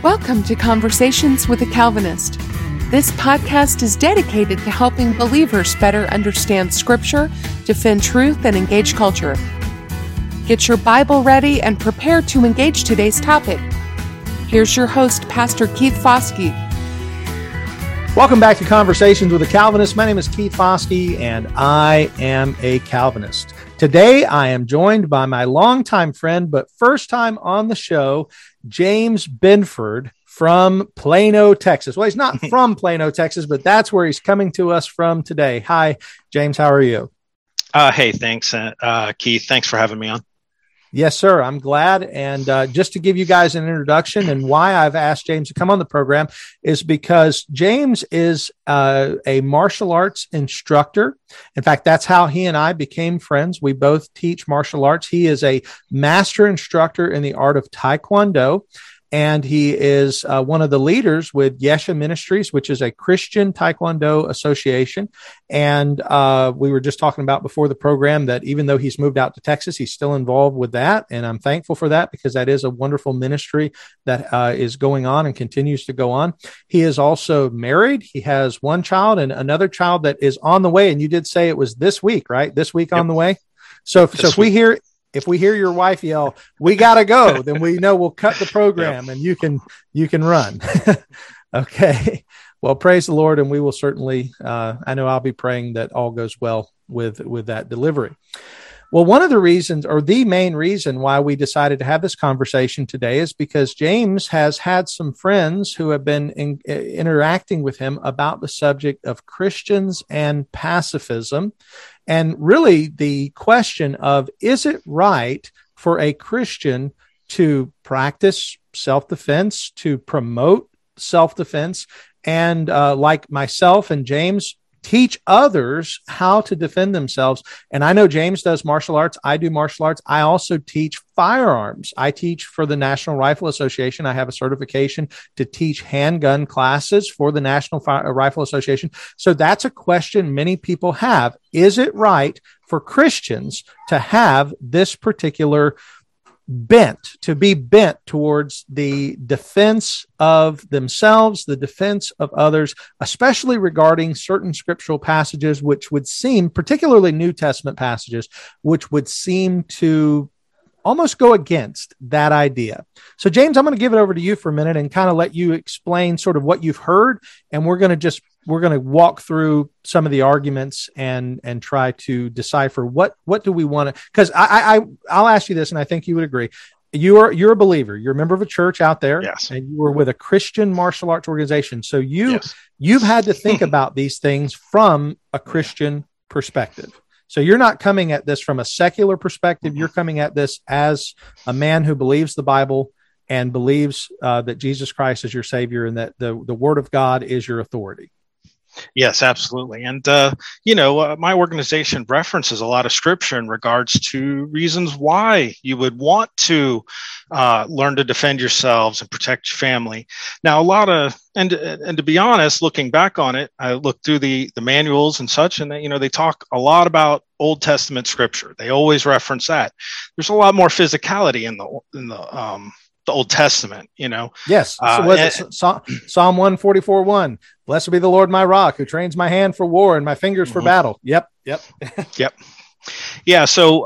Welcome to Conversations with a Calvinist. This podcast is dedicated to helping believers better understand Scripture, defend truth, and engage culture. Get your Bible ready and prepare to engage today's topic. Here's your host, Pastor Keith Foskey. Welcome back to Conversations with a Calvinist. My name is Keith Foskey, and I am a Calvinist. Today, I am joined by my longtime friend, but first time on the show, James Benford from Plano, Texas. Well, he's not from Plano, Texas, but that's where he's coming to us from today. Hi, James. How are you? Hey, thanks, Keith. Thanks for having me on. Yes, sir. I'm glad. And just to give you guys an introduction and why I've asked James to come on the program is because James is a martial arts instructor. In fact, that's how he and I became friends. We both teach martial arts. He is a master instructor in the art of Taekwondo. And he is one of the leaders with Yesha Ministries, which is a Christian Taekwondo association. And we were just talking about before the program that even though he's moved out to Texas, he's still involved with that. And I'm thankful for that because that is a wonderful ministry that is going on and continues to go on. He is also married. He has one child and another child that is on the way. And you did say it was this week, right? This week on the way. So if we hear your wife yell, "We got to go," then we know we'll cut the program and you can run. Okay. Well, praise the Lord. And we will certainly, I know I'll be praying that all goes well with that delivery. Well, one of the reasons, or the main reason why we decided to have this conversation today is because James has had some friends who have been interacting with him about the subject of Christians and pacifism. And really the question of, is it right for a Christian to practice self-defense, to promote self-defense, and like myself and James, teach others how to defend themselves? And I know James does martial arts. I do martial arts. I also teach firearms. I teach for the National Rifle Association. I have a certification to teach handgun classes for the National Rifle Association. So that's a question many people have. Is it right for Christians to have this particular to be bent towards the defense of themselves, the defense of others, especially regarding certain scriptural passages, which would seem, particularly New Testament passages, which would seem to almost go against that idea. So, James, I'm going to give it over to you for a minute and kind of let you explain sort of what you've heard. And we're going to walk through some of the arguments and try to decipher what do we want to, because I'll ask you this, and I think you would agree. You're a believer. You're a member of a church out there, yes, and you were with a Christian martial arts organization. So you've had to think about these things from a Christian perspective. So you're not coming at this from a secular perspective. You're coming at this as a man who believes the Bible and believes that Jesus Christ is your Savior and that the Word of God is your authority. Yes, absolutely. And, my organization references a lot of scripture in regards to reasons why you would want to learn to defend yourselves and protect your family. Now, and to be honest, looking back on it, I looked through the manuals and such, and they talk a lot about Old Testament scripture. They always reference that. There's a lot more physicality in the Old Testament, Yes. So was it Psalm 144:1? Blessed be the Lord my rock, who trains my hand for war and my fingers for battle. Yep. Yeah. So,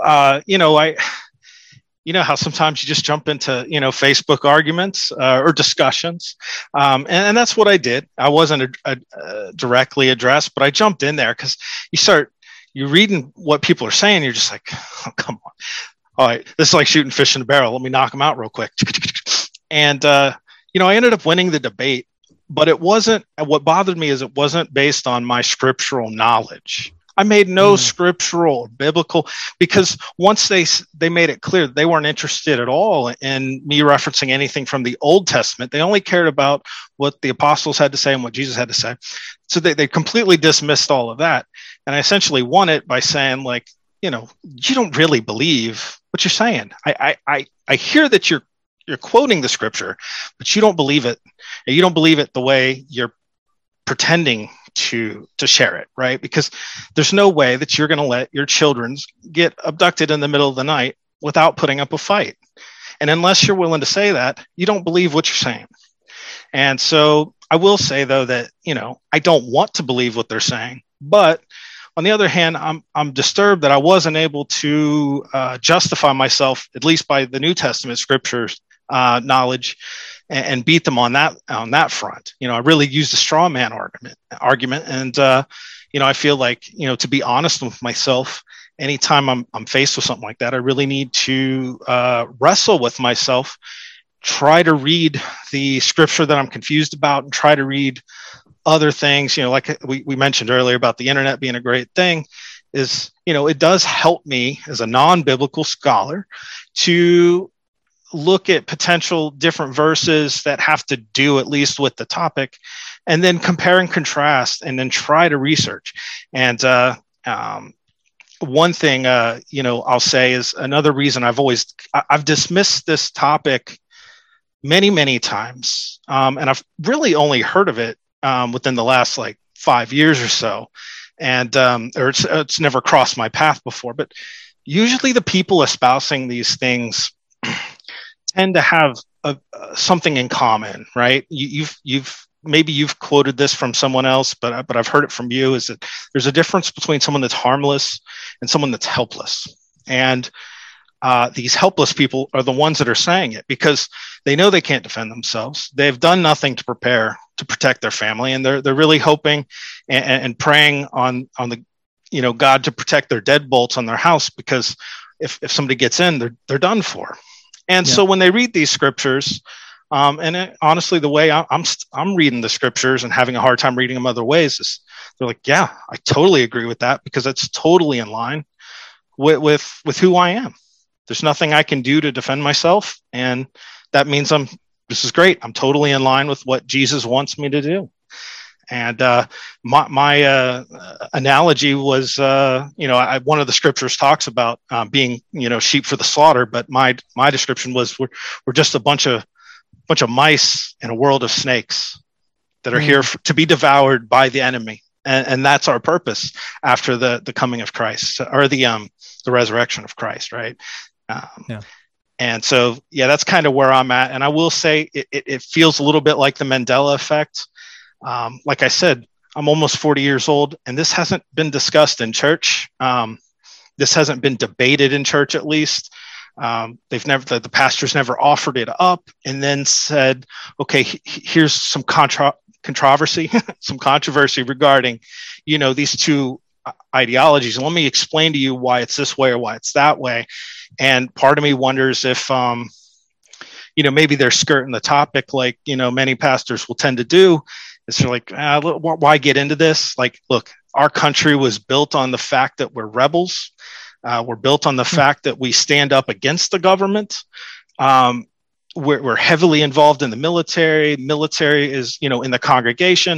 how sometimes you just jump into, Facebook arguments or discussions. And that's what I did. I wasn't directly addressed, but I jumped in there because you're reading what people are saying. You're just like, oh, come on. All right, this is like shooting fish in a barrel. Let me knock them out real quick. And, I ended up winning the debate, but what bothered me is it wasn't based on my scriptural knowledge. I made no scriptural, biblical, because once they made it clear they weren't interested at all in me referencing anything from the Old Testament. They only cared about what the apostles had to say and what Jesus had to say. So they completely dismissed all of that. And I essentially won it by saying, like, you don't really believe what you're saying. I hear that you're quoting the scripture, but you don't believe it. You don't believe it the way you're pretending to share it, right? Because there's no way that you're going to let your children get abducted in the middle of the night without putting up a fight. And unless you're willing to say that, you don't believe what you're saying. And so I will say, though, that, I don't want to believe what they're saying. But on the other hand, I'm disturbed that I wasn't able to justify myself, at least by the New Testament scriptures knowledge, and beat them on that front. I really used a straw man argument. And, I feel like, to be honest with myself, anytime I'm faced with something like that, I really need to wrestle with myself, try to read the scripture that I'm confused about, and try to read other things, like we mentioned earlier about the internet being a great thing, is, it does help me as a non-biblical scholar to look at potential different verses that have to do at least with the topic, and then compare and contrast, and then try to research. And one thing, I'll say is another reason I've dismissed this topic many, many times. And I've really only heard of it within the last 5 years or so. And, or it's never crossed my path before, but usually the people espousing these things tend to have something in common, right? Maybe you've quoted this from someone else, but I've heard it from you, is that there's a difference between someone that's harmless and someone that's helpless. And these helpless people are the ones that are saying it because they know they can't defend themselves. They've done nothing to prepare to protect their family, and they're really hoping and praying on the God to protect their deadbolts on their house, because if somebody gets in, they're done for. And so when they read these scriptures, honestly, the way I'm reading the scriptures and having a hard time reading them other ways is they're like, yeah, I totally agree with that, because it's totally in line with who I am. There's nothing I can do to defend myself. And that means this is great. I'm totally in line with what Jesus wants me to do. And my analogy was, one of the scriptures talks about being, sheep for the slaughter. But my description was we're just a bunch of mice in a world of snakes that are here to be devoured by the enemy. And that's our purpose after the coming of Christ, or the resurrection of Christ. Right. And so, that's kind of where I'm at. And I will say it feels a little bit like the Mandela effect. Like I said, I'm almost 40 years old, and this hasn't been discussed in church. This hasn't been debated in church, at least. The pastors never offered it up and then said, okay, here's some controversy, some controversy regarding, these two ideologies. And let me explain to you why it's this way or why it's that way. And part of me wonders if, maybe they're skirting the topic like, many pastors will tend to do. It's like, why get into this? Like, look, our country was built on the fact that we're rebels. We're built on the fact that we stand up against the government. We're heavily involved in the military. Military is, in the congregation.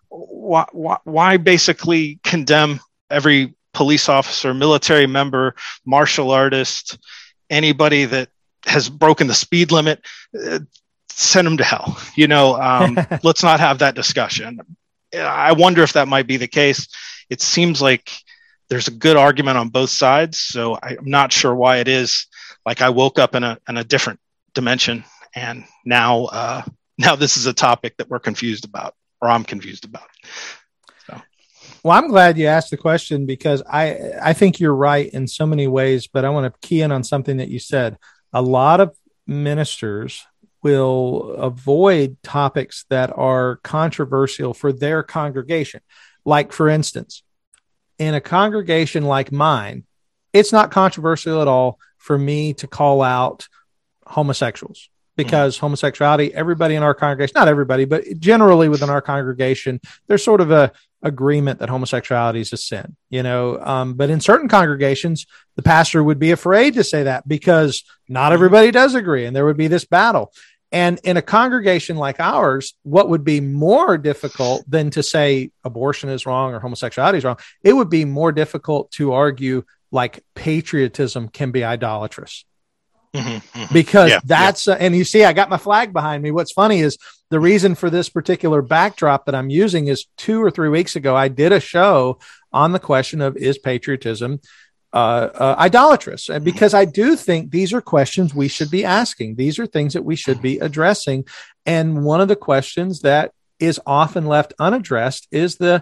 Why basically condemn every police officer, military member, martial artist, anybody that has broken the speed limit? Send them to hell. Let's not have that discussion. I wonder if that might be the case. It seems like there's a good argument on both sides. So I'm not sure why it is. Like, I woke up in a different dimension, and now this is a topic that we're confused about, or I'm confused about. So. Well, I'm glad you asked the question, because I think you're right in so many ways, but I want to key in on something that you said. A lot of ministers will avoid topics that are controversial for their congregation. Like, for instance, in a congregation like mine, it's not controversial at all for me to call out homosexuals, because homosexuality, everybody in our congregation, not everybody, but generally within our congregation, there's sort of a agreement that homosexuality is a sin, but in certain congregations, the pastor would be afraid to say that because not everybody does agree, and there would be this battle. And in a congregation like ours, what would be more difficult than to say abortion is wrong or homosexuality is wrong? It would be more difficult to argue like patriotism can be idolatrous. Because that's, and you see, I got my flag behind me. What's funny is the reason for this particular backdrop that I'm using is 2 or 3 weeks ago, I did a show on the question of, is patriotism idolatrous. And because I do think these are questions we should be asking. These are things that we should be addressing. And one of the questions that is often left unaddressed is the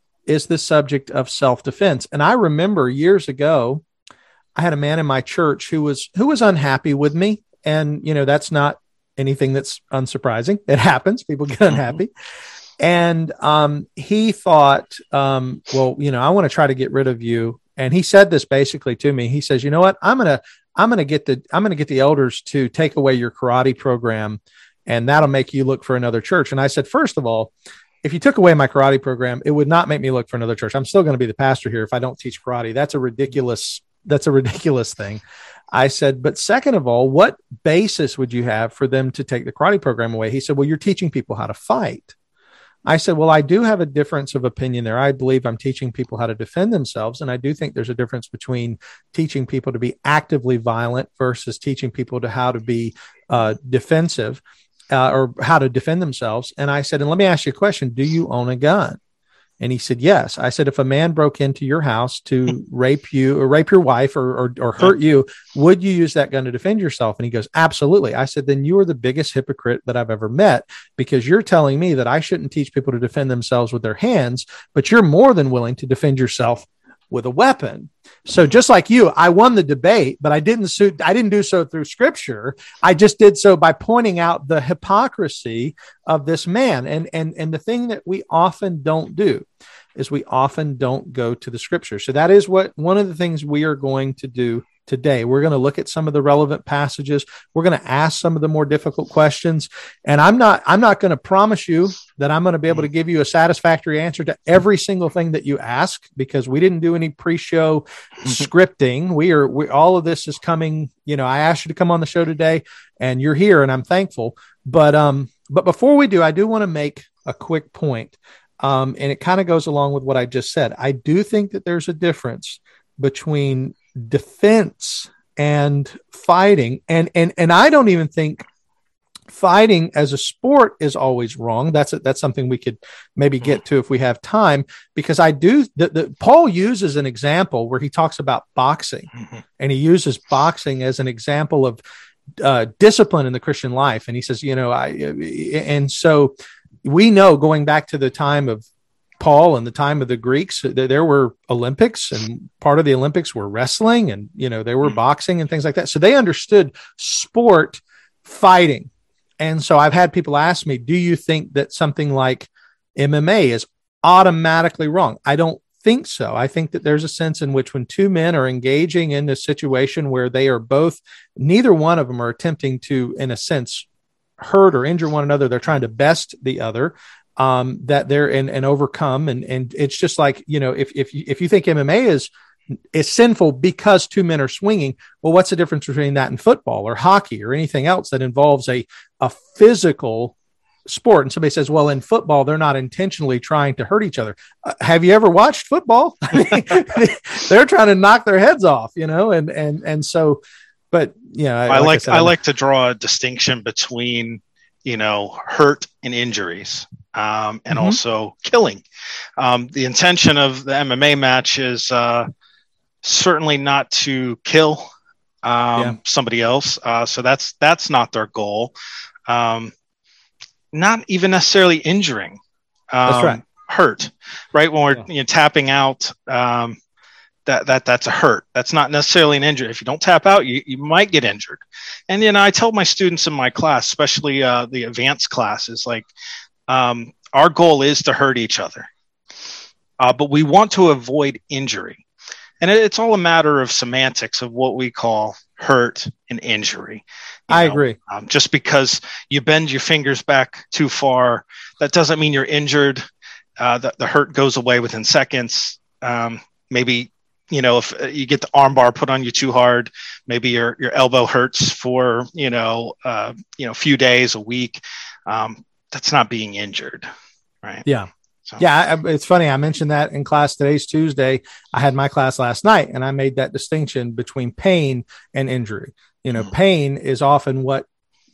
subject of self-defense. And I remember years ago, I had a man in my church who was unhappy with me. And, that's not anything that's unsurprising. It happens. People get unhappy. And he thought, I want to try to get rid of you. And he said this basically to me. He says, you know what? I'm going to get the elders to take away your karate program, and that'll make you look for another church. And I said, first of all, if you took away my karate program, it would not make me look for another church. I'm still going to be the pastor here if I don't teach karate. That's a ridiculous thing. I said, but second of all, what basis would you have for them to take the karate program away? He said, well, you're teaching people how to fight. I said, well, I do have a difference of opinion there. I believe I'm teaching people how to defend themselves. And I do think there's a difference between teaching people to be actively violent versus teaching people to how to be defensive or how to defend themselves. And I said, and let me ask you a question. Do you own a gun? And he said, yes. I said, if a man broke into your house to rape you or rape your wife or hurt you, would you use that gun to defend yourself? And he goes, absolutely. I said, then you are the biggest hypocrite that I've ever met, because you're telling me that I shouldn't teach people to defend themselves with their hands, but you're more than willing to defend yourself with a weapon. So just like you, I won the debate, but I didn't do so through scripture. I just did so by pointing out the hypocrisy of this man. And the thing that we often don't do is we often don't go to the scripture. So that is one of the things we are going to do today. We're going to look at some of the relevant passages. We're going to ask some of the more difficult questions. And I'm not going to promise you that I'm going to be able to give you a satisfactory answer to every single thing that you ask, because we didn't do any pre-show scripting. We all of this is coming, I asked you to come on the show today and you're here and I'm thankful. But before we do, I do want to make a quick point. And it kind of goes along with what I just said. I do think that there's a difference between defense and fighting. And I don't even think fighting as a sport is always wrong. That's something we could maybe get to if we have time, because Paul uses an example where he talks about boxing, and he uses boxing as an example of discipline in the Christian life. And he says, and so we know, going back to the time of Paul and the time of the Greeks, there were Olympics, and part of the Olympics were wrestling, and there were boxing and things like that. So they understood sport fighting. And so I've had people ask me, do you think that something like MMA is automatically wrong? I don't think so. I think that there's a sense in which when two men are engaging in a situation where they are neither one of them are attempting to, in a sense, hurt or injure one another. They're trying to best the other. That they're and overcome. And it's just like, if you think MMA is sinful because two men are swinging, well, what's the difference between that and football or hockey or anything else that involves a physical sport? And somebody says, well, in football, they're not intentionally trying to hurt each other. Have you ever watched football? They're trying to knock their heads off, and so, but I like to draw a distinction between, hurt and injuries. And also killing. The intention of the MMA match is certainly not to kill somebody else. So that's not their goal. Not even necessarily injuring. That's right. Hurt, right? When we're tapping out, that's a hurt. That's not necessarily an injury. If you don't tap out, you might get injured. And I tell my students in my class, especially the advanced classes, like, our goal is to hurt each other, but we want to avoid injury. And it's all a matter of semantics of what we call hurt and injury. I agree. Just because you bend your fingers back too far, that doesn't mean you're injured. The hurt goes away within seconds. Maybe, if you get the arm bar put on you too hard, maybe your elbow hurts for, a few days, a week. That's not being injured. Right. Yeah. So. Yeah. It's funny. I mentioned that in class. Today's Tuesday. I had my class last night, and I made that distinction between pain and injury. Pain is often what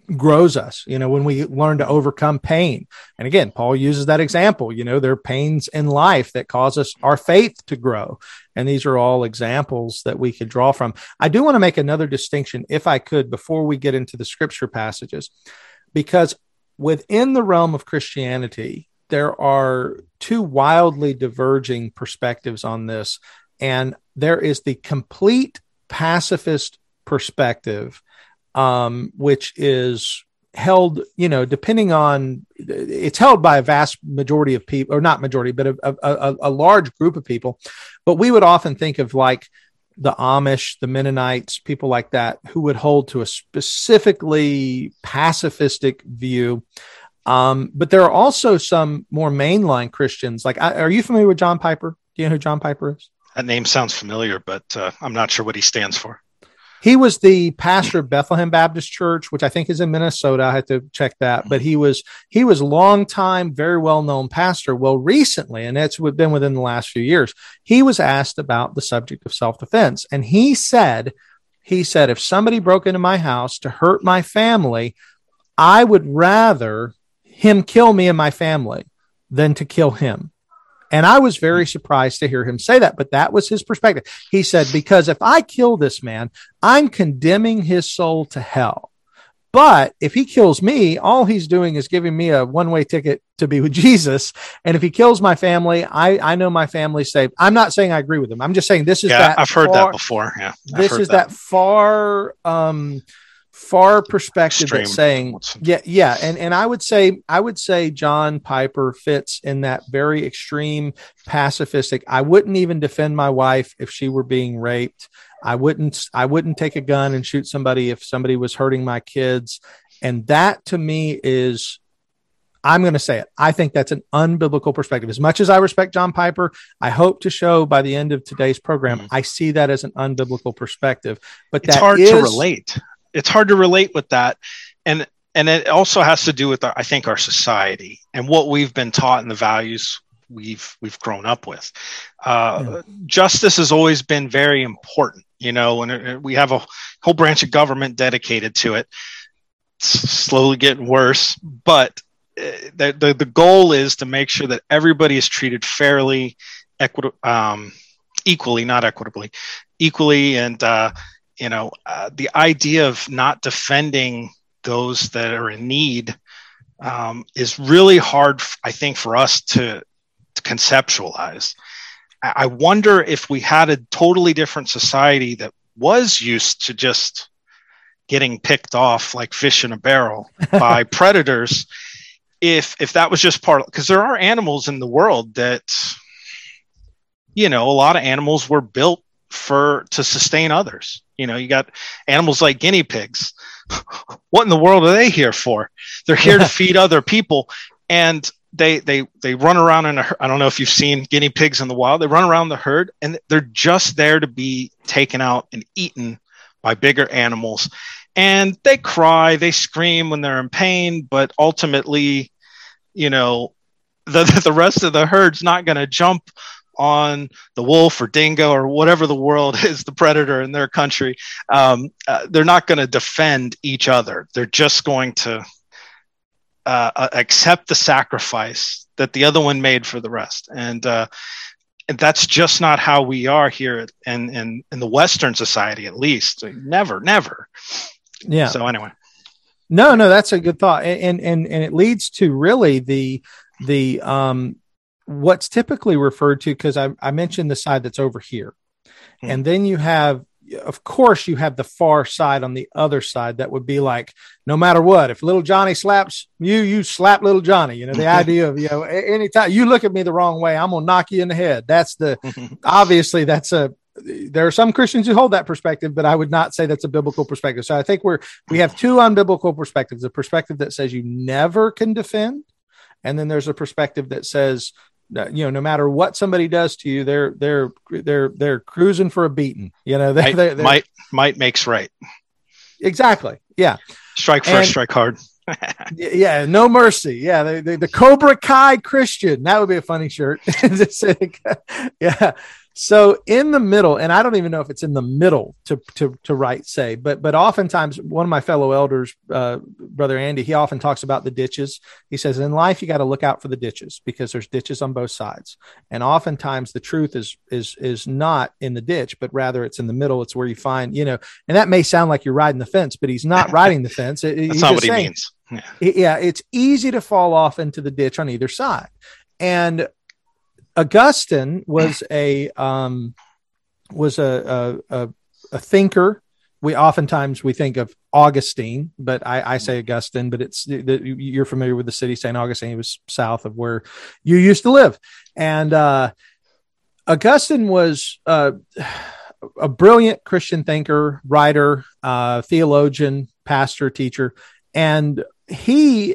grows us, when we learn to overcome pain. And again, Paul uses that example, there are pains in life that cause us our faith to grow. And these are all examples that we could draw from. I do want to make another distinction, if I could, before we get into the scripture passages, because within the realm of Christianity, there are two wildly diverging perspectives on this. And there is the complete pacifist perspective, which is held, depending on, it's held by a vast majority of people, or not majority, but a large group of people. But we would often think of like the Amish, the Mennonites, people like that, who would hold to a specifically pacifistic view. But there are also some more mainline Christians. Like, are you familiar with John Piper? Do you know who John Piper is? That name sounds familiar, but I'm not sure what he stands for. He was the pastor of Bethlehem Baptist Church, which I think is in Minnesota. I had to check that, but he was a long time, very well-known pastor. Well, recently, and it's been within the last few years, he was asked about the subject of self-defense. And he said, if somebody broke into my house to hurt my family, I would rather him kill me and my family than to kill him. And I was very surprised to hear him say that, but that was his perspective. He said, because if I kill this man, I'm condemning his soul to hell. But if he kills me, all he's doing is giving me a one-way ticket to be with Jesus. And if he kills my family, I know my family's saved. I'm not saying I agree with him. I'm just saying this is that. I've heard that before. Yeah. This is that far perspective Extreme. That's saying, yeah. And I would say John Piper fits in that very extreme pacifistic. I wouldn't even defend my wife if she were being raped. I wouldn't take a gun and shoot somebody if somebody was hurting my kids. And that to me is, I'm going to say it, I think that's an unbiblical perspective. As much as I respect John Piper, I hope to show by the end of today's program, I see that as an unbiblical perspective. But it's hard to relate. It's hard to relate with that. And it also has to do with, I think, our society and what we've been taught and the values we've grown up with. Justice has always been very important, and we have a whole branch of government dedicated to it. It's slowly getting worse, but the goal is to make sure that everybody is treated fairly, equally, not equitably, equally. And, the idea of not defending those that are in need is really hard, I think, for us to conceptualize. I wonder if we had a totally different society that was used to just getting picked off like fish in a barrel by predators, if that was just part of, because there are animals in the world that, a lot of animals were built to sustain others. You got animals like guinea pigs. What in the world are they here for? They're here to feed other people. And they run around in I don't know if you've seen guinea pigs in the wild. They run around the herd and they're just there to be taken out and eaten by bigger animals. And they cry, they scream when they're in pain, but ultimately, the rest of the herd's not going to jump on the wolf or dingo or whatever the world is, the predator in their country. They're not going to defend each other. They're just going to accept the sacrifice that the other one made for the rest. And that's just not how we are here in the Western society, at least. Never. Yeah. So anyway. No, that's a good thought. And it leads to really the what's typically referred to, because I mentioned the side that's over here. And then you have the far side on the other side that would be like, no matter what, if little Johnny slaps you slap little Johnny. The idea of, anytime you look at me the wrong way, I'm going to knock you in the head. Obviously there are some Christians who hold that perspective, but I would not say that's a biblical perspective. So I think we have two unbiblical perspectives: a perspective that says you never can defend, and then there's a perspective that says, no matter what somebody does to you, they're cruising for a beating. Might makes right. Exactly. Yeah. Strike first, strike hard. Yeah. No mercy. Yeah. The Cobra Kai Christian. That would be a funny shirt. Yeah. So in the middle, and I don't even know if it's in the middle to write, say, but oftentimes one of my fellow elders, Brother Andy, he often talks about the ditches. He says, in life, you got to look out for the ditches because there's ditches on both sides. And oftentimes the truth is not in the ditch, but rather it's in the middle. It's where you find, and that may sound like you're riding the fence, but he's not riding the fence. That's not what he means. Yeah. It's easy to fall off into the ditch on either side. And Augustine was a thinker. We think of Augustine, but I say Augustine, but you're familiar with the city St. Augustine. It was south of where you used to live. And Augustine was a brilliant Christian thinker, writer, theologian, pastor, teacher, and he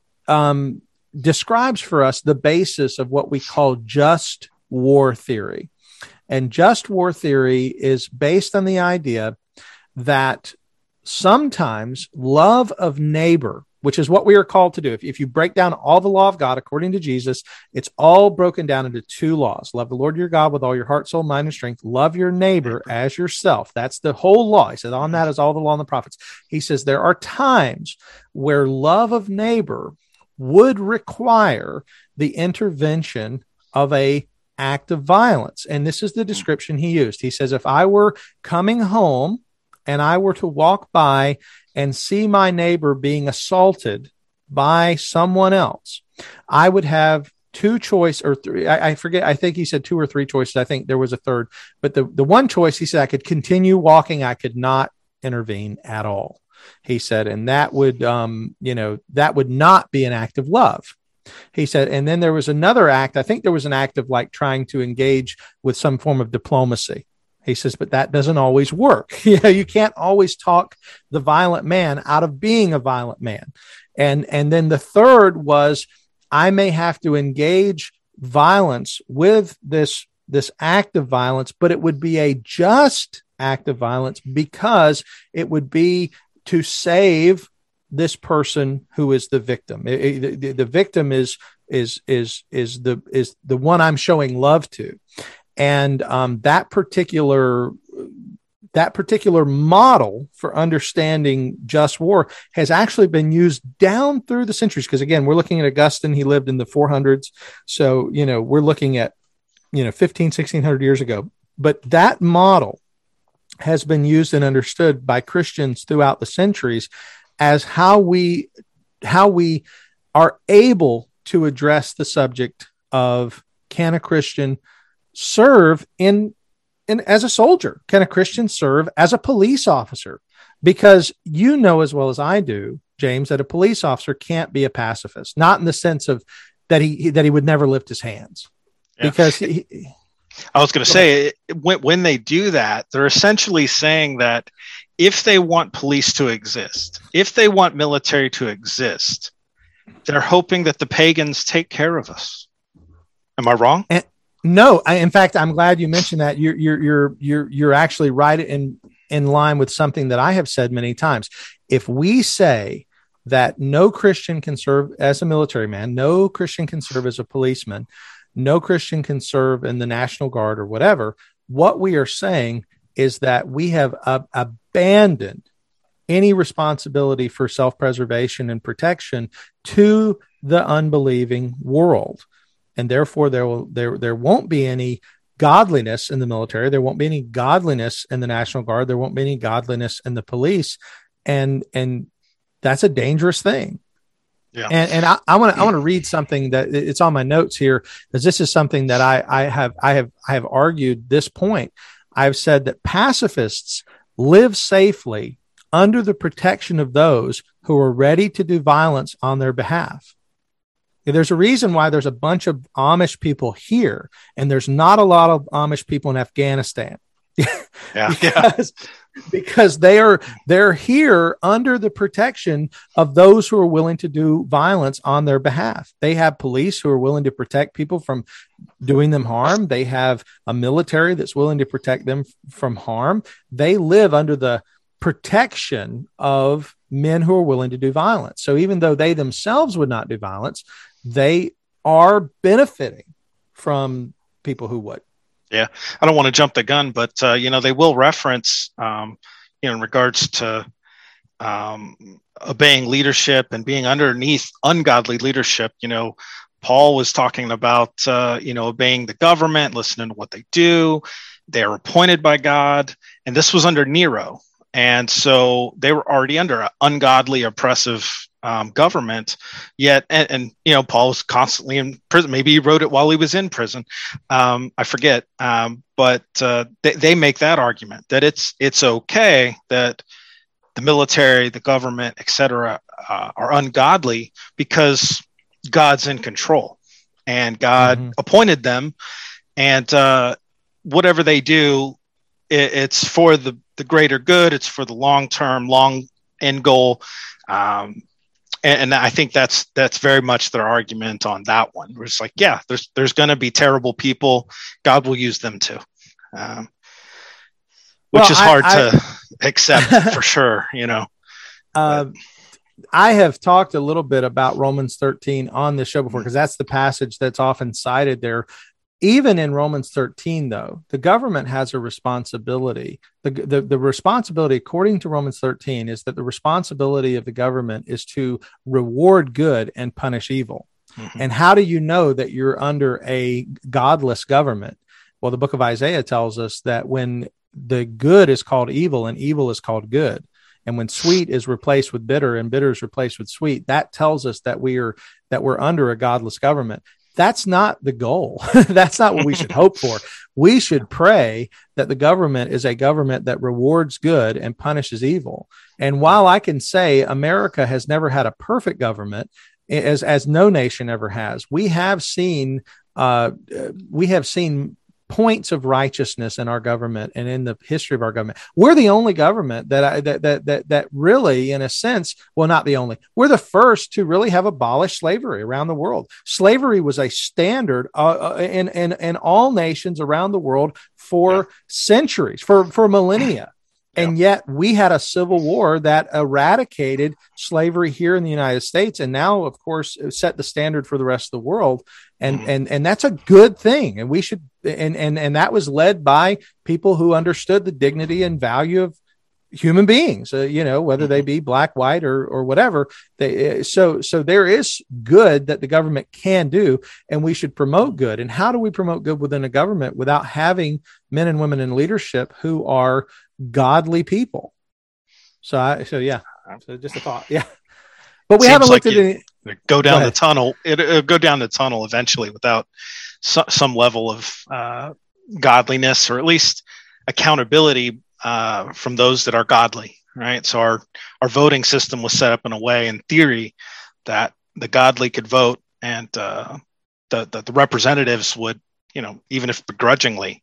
describes for us the basis of what we call just war theory. And just war theory is based on the idea that sometimes love of neighbor, which is what we are called to do. If you break down all the law of God according to Jesus, it's all broken down into two laws. Love the Lord your God with all your heart, soul, mind, and strength. Love your neighbor as yourself. That's the whole law. He says, on that is all the law and the prophets. He says there are times where love of neighbor would require the intervention of a act of violence. And this is the description he used. He says, if I were coming home and I were to walk by and see my neighbor being assaulted by someone else, I would have two choice or three. I forget. I think he said two or three choices. I think there was a third, but the one choice, he said, I could continue walking. I could not intervene at all. He said, and that would, that would not be an act of love. He said, and then there was another act. I think there was an act of like trying to engage with some form of diplomacy. He says, but that doesn't always work. You can't always talk the violent man out of being a violent man. And then the third was, I may have to engage violence with this act of violence, but it would be a just act of violence because it would be to save this person who is the victim. The victim is the one I'm showing love to, and that particular model for understanding just war has actually been used down through the centuries. Because again, we're looking at Augustine. He lived in the 400s, so we're looking at 1600 years ago. But that model has been used and understood by Christians throughout the centuries as how we are able to address the subject of, can a Christian serve in as a soldier? Can a Christian serve as a police officer? Because as well as I do, James, that a police officer can't be a pacifist, not in the sense of that he would never lift his hands. Yeah. Because I was going to say, when they do that, they're essentially saying that if they want police to exist, if they want military to exist, they're hoping that the pagans take care of us. Am I wrong? No, in fact, I'm glad you mentioned that. You're actually right in line with something that I have said many times. If we say that no Christian can serve as a military man, no Christian can serve as a policeman, no Christian can serve in the National Guard or whatever, what we are saying is that we have abandoned any responsibility for self-preservation and protection to the unbelieving world. And therefore, there won't be any godliness in the military. There won't be any godliness in the National Guard. There won't be any godliness in the police. And that's a dangerous thing. Yeah. And I want to read something that it's on my notes here, because this is something that I have argued this point. I've said that pacifists live safely under the protection of those who are ready to do violence on their behalf. There's a reason why there's a bunch of Amish people here, and there's not a lot of Amish people in Afghanistan. Because they're here under the protection of those who are willing to do violence on their behalf. They have police who are willing to protect people from doing them harm. They have a military that's willing to protect them from harm. They live under the protection of men who are willing to do violence. So even though they themselves would not do violence, they are benefiting from people who would. Yeah, I don't want to jump the gun, but they will reference, in regards to obeying leadership and being underneath ungodly leadership. Paul was talking about obeying the government, listening to what they do. They are appointed by God, and this was under Nero, and so they were already under an ungodly, oppressive government. Yet, and Paul was constantly in prison. Maybe he wrote it while he was in prison. I forget. But they make that argument that it's okay that the military, the government, etc., are ungodly because God's in control and God appointed them, and whatever they do, it's for the greater good. It's for the long end goal. And I think that's very much their argument on that one. It's like, yeah, there's going to be terrible people. God will use them too, which is hard to accept for sure. I have talked a little bit about Romans 13 on this show before, because that's the passage that's often cited there. Even in Romans 13, though, the government has a responsibility. The responsibility, according to Romans 13, is that the responsibility of the government is to reward good and punish evil. Mm-hmm. And how do you know that you're under a godless government? Well, the book of Isaiah tells us that when the good is called evil and evil is called good, and when sweet is replaced with bitter and bitter is replaced with sweet, that tells us that we're under a godless government. That's not the goal. That's not what we should hope for. We should pray that the government is a government that rewards good and punishes evil. And while I can say America has never had a perfect government, as no nation ever has, we have seen points of righteousness in our government and in the history of our government. We're the only government that really, in a sense, well, not the only, we're the first to really have abolished slavery around the world. Slavery was a standard in all nations around the world for centuries, for millennia. And yet we had a civil war that eradicated slavery here in the United States. And now, of course, set the standard for the rest of the world. And that's a good thing. And we should, and that was led by people who understood the dignity and value of human beings, whether they be black, white, or whatever. So there is good that the government can do, and we should promote good. And how do we promote good within a government without having men and women in leadership who are godly people? So just a thought. Yeah. But we haven't looked at any. Go down the tunnel. It'll go down the tunnel eventually without some level of godliness, or at least accountability from those that are godly, right? So our voting system was set up in a way, in theory, that the godly could vote, and the representatives would, even if begrudgingly,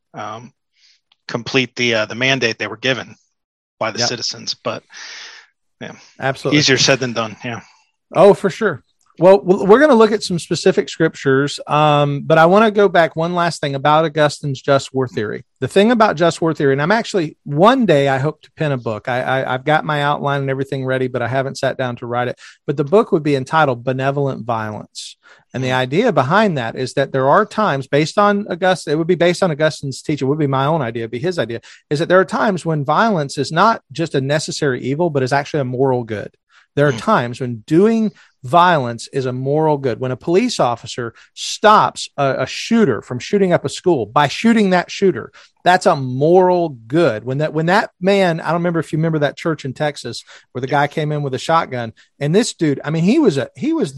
complete the mandate they were given by the citizens. But yeah, absolutely easier said than done. Yeah. Oh, for sure. Well, we're going to look at some specific scriptures, but I want to go back one last thing about Augustine's just war theory. The thing about just war theory, and I'm actually, one day I hope to pen a book. I've got my outline and everything ready, but I haven't sat down to write it. But the book would be entitled Benevolent Violence. And the idea behind that is that there are times, based on Augustine, it would be based on Augustine's teaching, it would be my own idea, it'd be his idea, is that there are times when violence is not just a necessary evil, but is actually a moral good. There are times when doing violence is a moral good. When a police officer stops a shooter from shooting up a school by shooting that shooter, that's a moral good. When that man, I don't remember if you remember that church in Texas where the guy came in with a shotgun, and this dude, I mean, he was a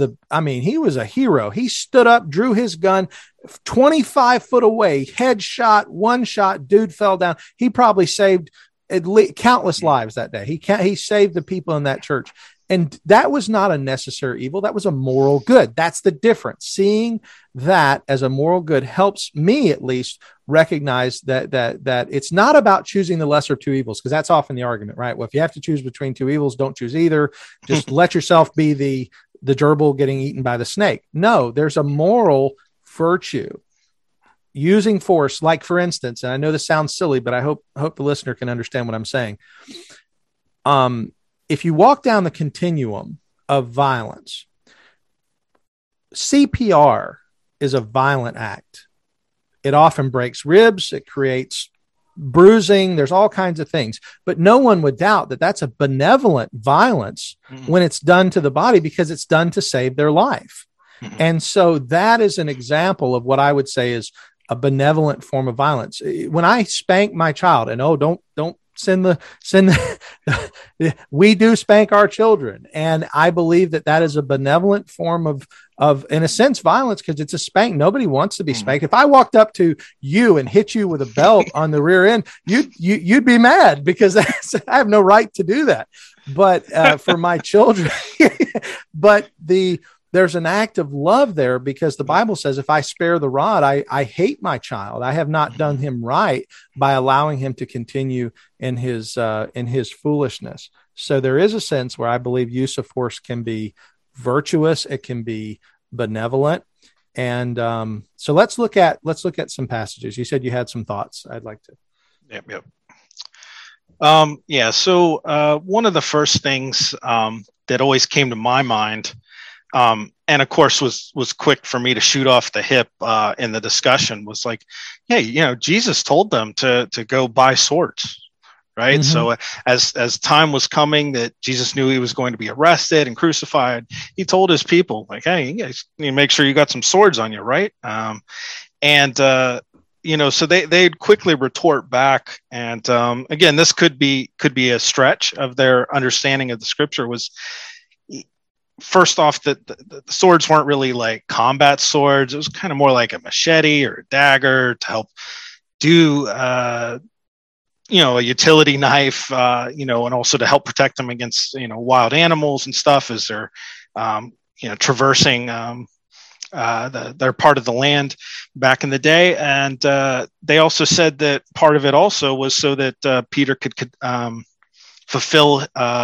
hero. He stood up, drew his gun 25 foot away, headshot, one shot, dude fell down. He probably saved at least countless lives that day. He saved the people in that church. And that was not a necessary evil. That was a moral good. That's the difference. Seeing that as a moral good helps me at least recognize that it's not about choosing the lesser of two evils, because that's often the argument, right? Well, if you have to choose between two evils, don't choose either. Just let yourself be the gerbil getting eaten by the snake. No, there's a moral virtue. Using force, like for instance, and I know this sounds silly, but I hope the listener can understand what I'm saying. If you walk down the continuum of violence, CPR is a violent act. it often breaks ribs. It creates bruising. There's all kinds of things, but no one would doubt that that's a benevolent violence when it's done to the body, because it's done to save their life. And so that is an example of what I would say is a benevolent form of violence. When I spank my child, and don't send the we do spank our children. And I believe that is a benevolent form of, in a sense, violence, because it's a spank. Nobody wants to be spanked. If I walked up to you and hit you with a belt on the rear end, you'd be mad, because I have no right to do that. But for my children, but there's an act of love there, because the Bible says, if I spare the rod, I hate my child. I have not done him right by allowing him to continue in his foolishness. So there is a sense where I believe use of force can be virtuous. It can be benevolent. And so let's look at some passages. You said you had some thoughts. I'd like to. Yep. So one of the first things that always came to my mind, and of course was quick for me to shoot off the hip in the discussion, was like, hey, Jesus told them to go buy swords, right? So as time was coming that Jesus knew he was going to be arrested and crucified, he told his people, like, hey, you guys need to make sure you got some swords on you, right? So they'd quickly retort back. And again, this could be a stretch of their understanding of the scripture. Was first off, the swords weren't really like combat swords. It was kind of more like a machete or a dagger to help do, a utility knife, and also to help protect them against, wild animals and stuff as they're, traversing their part of the land back in the day. And they also said that part of it also was so that Peter could fulfill,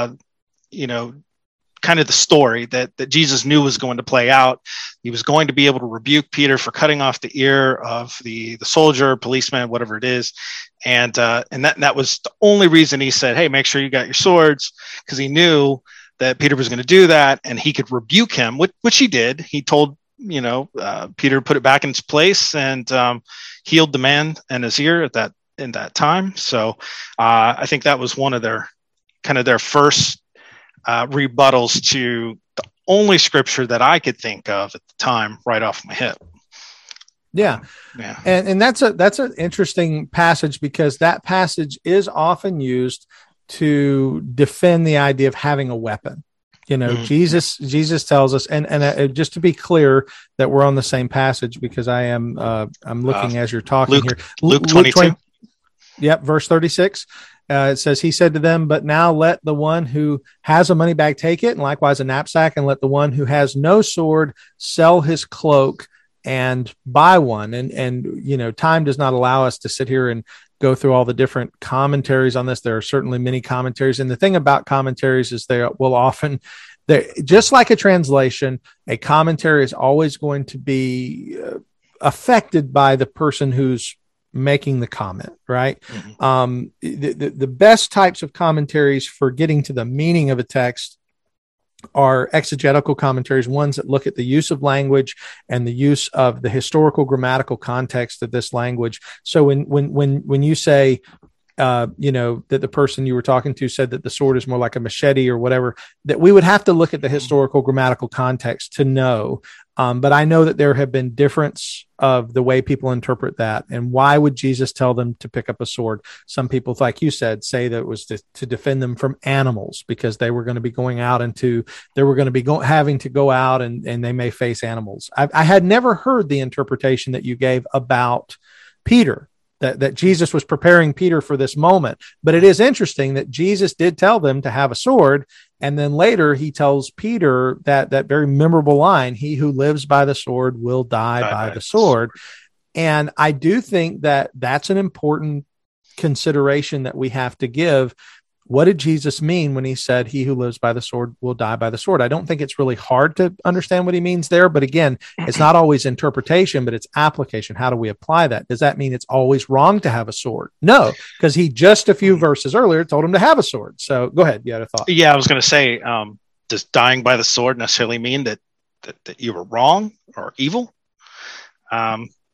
kind of the story that Jesus knew was going to play out. He was going to be able to rebuke Peter for cutting off the ear of the soldier, policeman, whatever it is. And that was the only reason he said, hey, make sure you got your swords, because he knew that Peter was going to do that and he could rebuke him, which he did. He told, Peter put it back in its place and healed the man and his ear in that time. So I think that was one of their first rebuttals to the only scripture that I could think of at the time, right off my hip. Yeah. And that's an interesting passage, because that passage is often used to defend the idea of having a weapon. Jesus tells us, and just to be clear that we're on the same passage, because I'm looking as you're talking here. Luke 22. Yep. Verse 36. It says, he said to them, but now let the one who has a money bag take it, and likewise a knapsack, and let the one who has no sword sell his cloak and buy one. And time does not allow us to sit here and go through all the different commentaries on this. There are certainly many commentaries. And the thing about commentaries is they will often, just like a translation, a commentary is always going to be affected by the person who's making the comment, right? The best types of commentaries for getting to the meaning of a text are exegetical commentaries, ones that look at the use of language and the use of the historical grammatical context of this language. So when you say, that the person you were talking to said that the sword is more like a machete or whatever, that we would have to look at the historical grammatical context to know. But I know that there have been difference of the way people interpret that. And why would Jesus tell them to pick up a sword? Some people, like you said, say that it was to defend them from animals, because they were going to be going out having to go out and they may face animals. I had never heard the interpretation that you gave about Peter, that Jesus was preparing Peter for this moment. But it is interesting that Jesus did tell them to have a sword. And then later he tells Peter that very memorable line, he who lives by the sword will die by the sword. And I do think that that's an important consideration that we have to give. What did Jesus mean when he said, he who lives by the sword will die by the sword? I don't think it's really hard to understand what he means there. But again, it's not always interpretation, but it's application. How do we apply that? Does that mean it's always wrong to have a sword? No, because he just a few verses earlier told him to have a sword. So go ahead. You had a thought. Yeah, I was going to say, does dying by the sword necessarily mean that you were wrong or evil?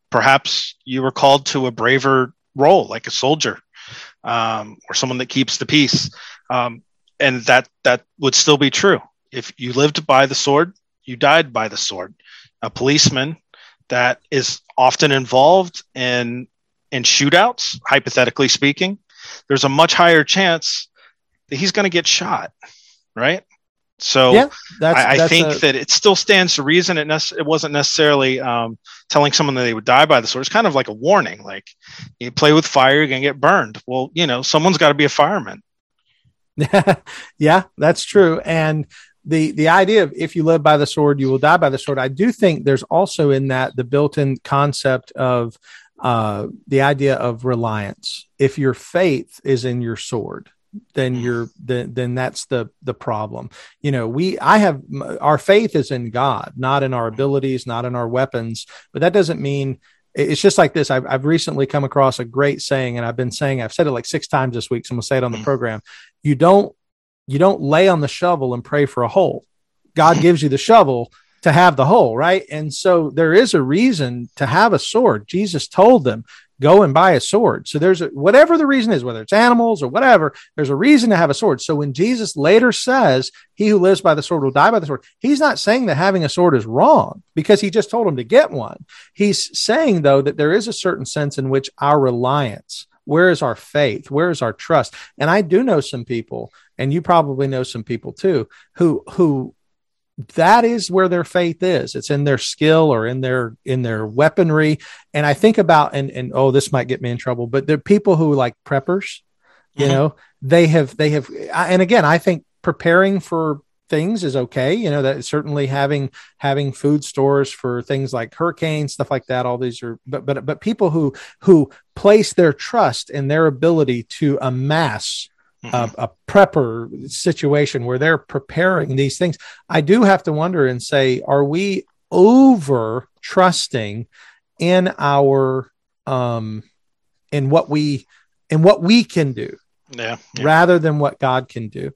Perhaps you were called to a braver role, like a soldier, or someone that keeps the peace. And that would still be true. If you lived by the sword, you died by the sword. A policeman that is often involved in shootouts, hypothetically speaking, there's a much higher chance that he's going to get shot, right? So yeah, I think that it still stands to reason. It wasn't necessarily telling someone that they would die by the sword. It's kind of like a warning, like you play with fire, you're going to get burned. Well, someone's got to be a fireman. Yeah, that's true. And the idea of if you live by the sword, you will die by the sword. I do think there's also in that the built-in concept of the idea of reliance. If your faith is in your sword, then then that's the problem. Our faith is in God, not in our abilities, not in our weapons. But that doesn't mean it's just like this. I've recently come across a great saying, and I've said it like 6 times this week. So I'm gonna say it on the program. You don't lay on the shovel and pray for a hole. God gives you the shovel to have the hole, right? And so there is a reason to have a sword. Jesus told them, go and buy a sword. So whatever the reason is, whether it's animals or whatever, there's a reason to have a sword. So when Jesus later says, he who lives by the sword will die by the sword, he's not saying that having a sword is wrong because he just told him to get one. He's saying, though, that there is a certain sense in which our reliance, where is our faith? Where is our trust? And I do know some people, and you probably know some people too, who that is where their faith is. It's in their skill or in their weaponry. And I think about, and this might get me in trouble, but there are people who like preppers, they have, and again, I think preparing for things is okay. That certainly having food stores for things like hurricanes, stuff like that. All these are, but people who place their trust in their ability to amass a prepper situation where they're preparing these things. I do have to wonder and say, are we over trusting in our, in what we can do rather than what God can do?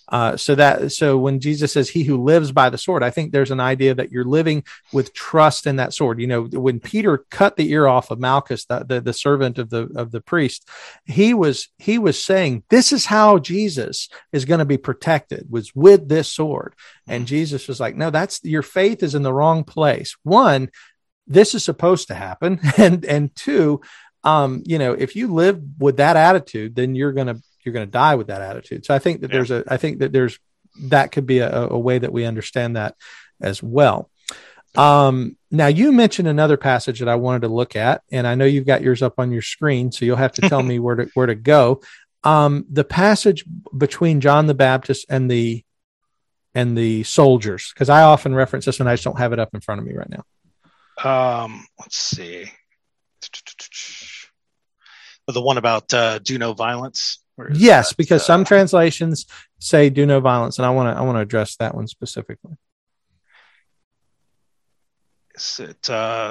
So when Jesus says he who lives by the sword, I think there's an idea that you're living with trust in that sword. When Peter cut the ear off of Malchus, the servant of the priest, he was saying, this is how Jesus is going to be protected, was with this sword. And Jesus was like, no, your faith is in the wrong place. One, this is supposed to happen. And two, if you live with that attitude, then you're going to die with that attitude. So I think that that could be a way that we understand that as well. Now you mentioned another passage that I wanted to look at, and I know you've got yours up on your screen, so you'll have to tell me where to go. The passage between John the Baptist and the soldiers, because I often reference this and I just don't have it up in front of me right now. Let's see. The one about do no violence. Yes, because some translations say do no violence, and I want to address that one specifically. Is it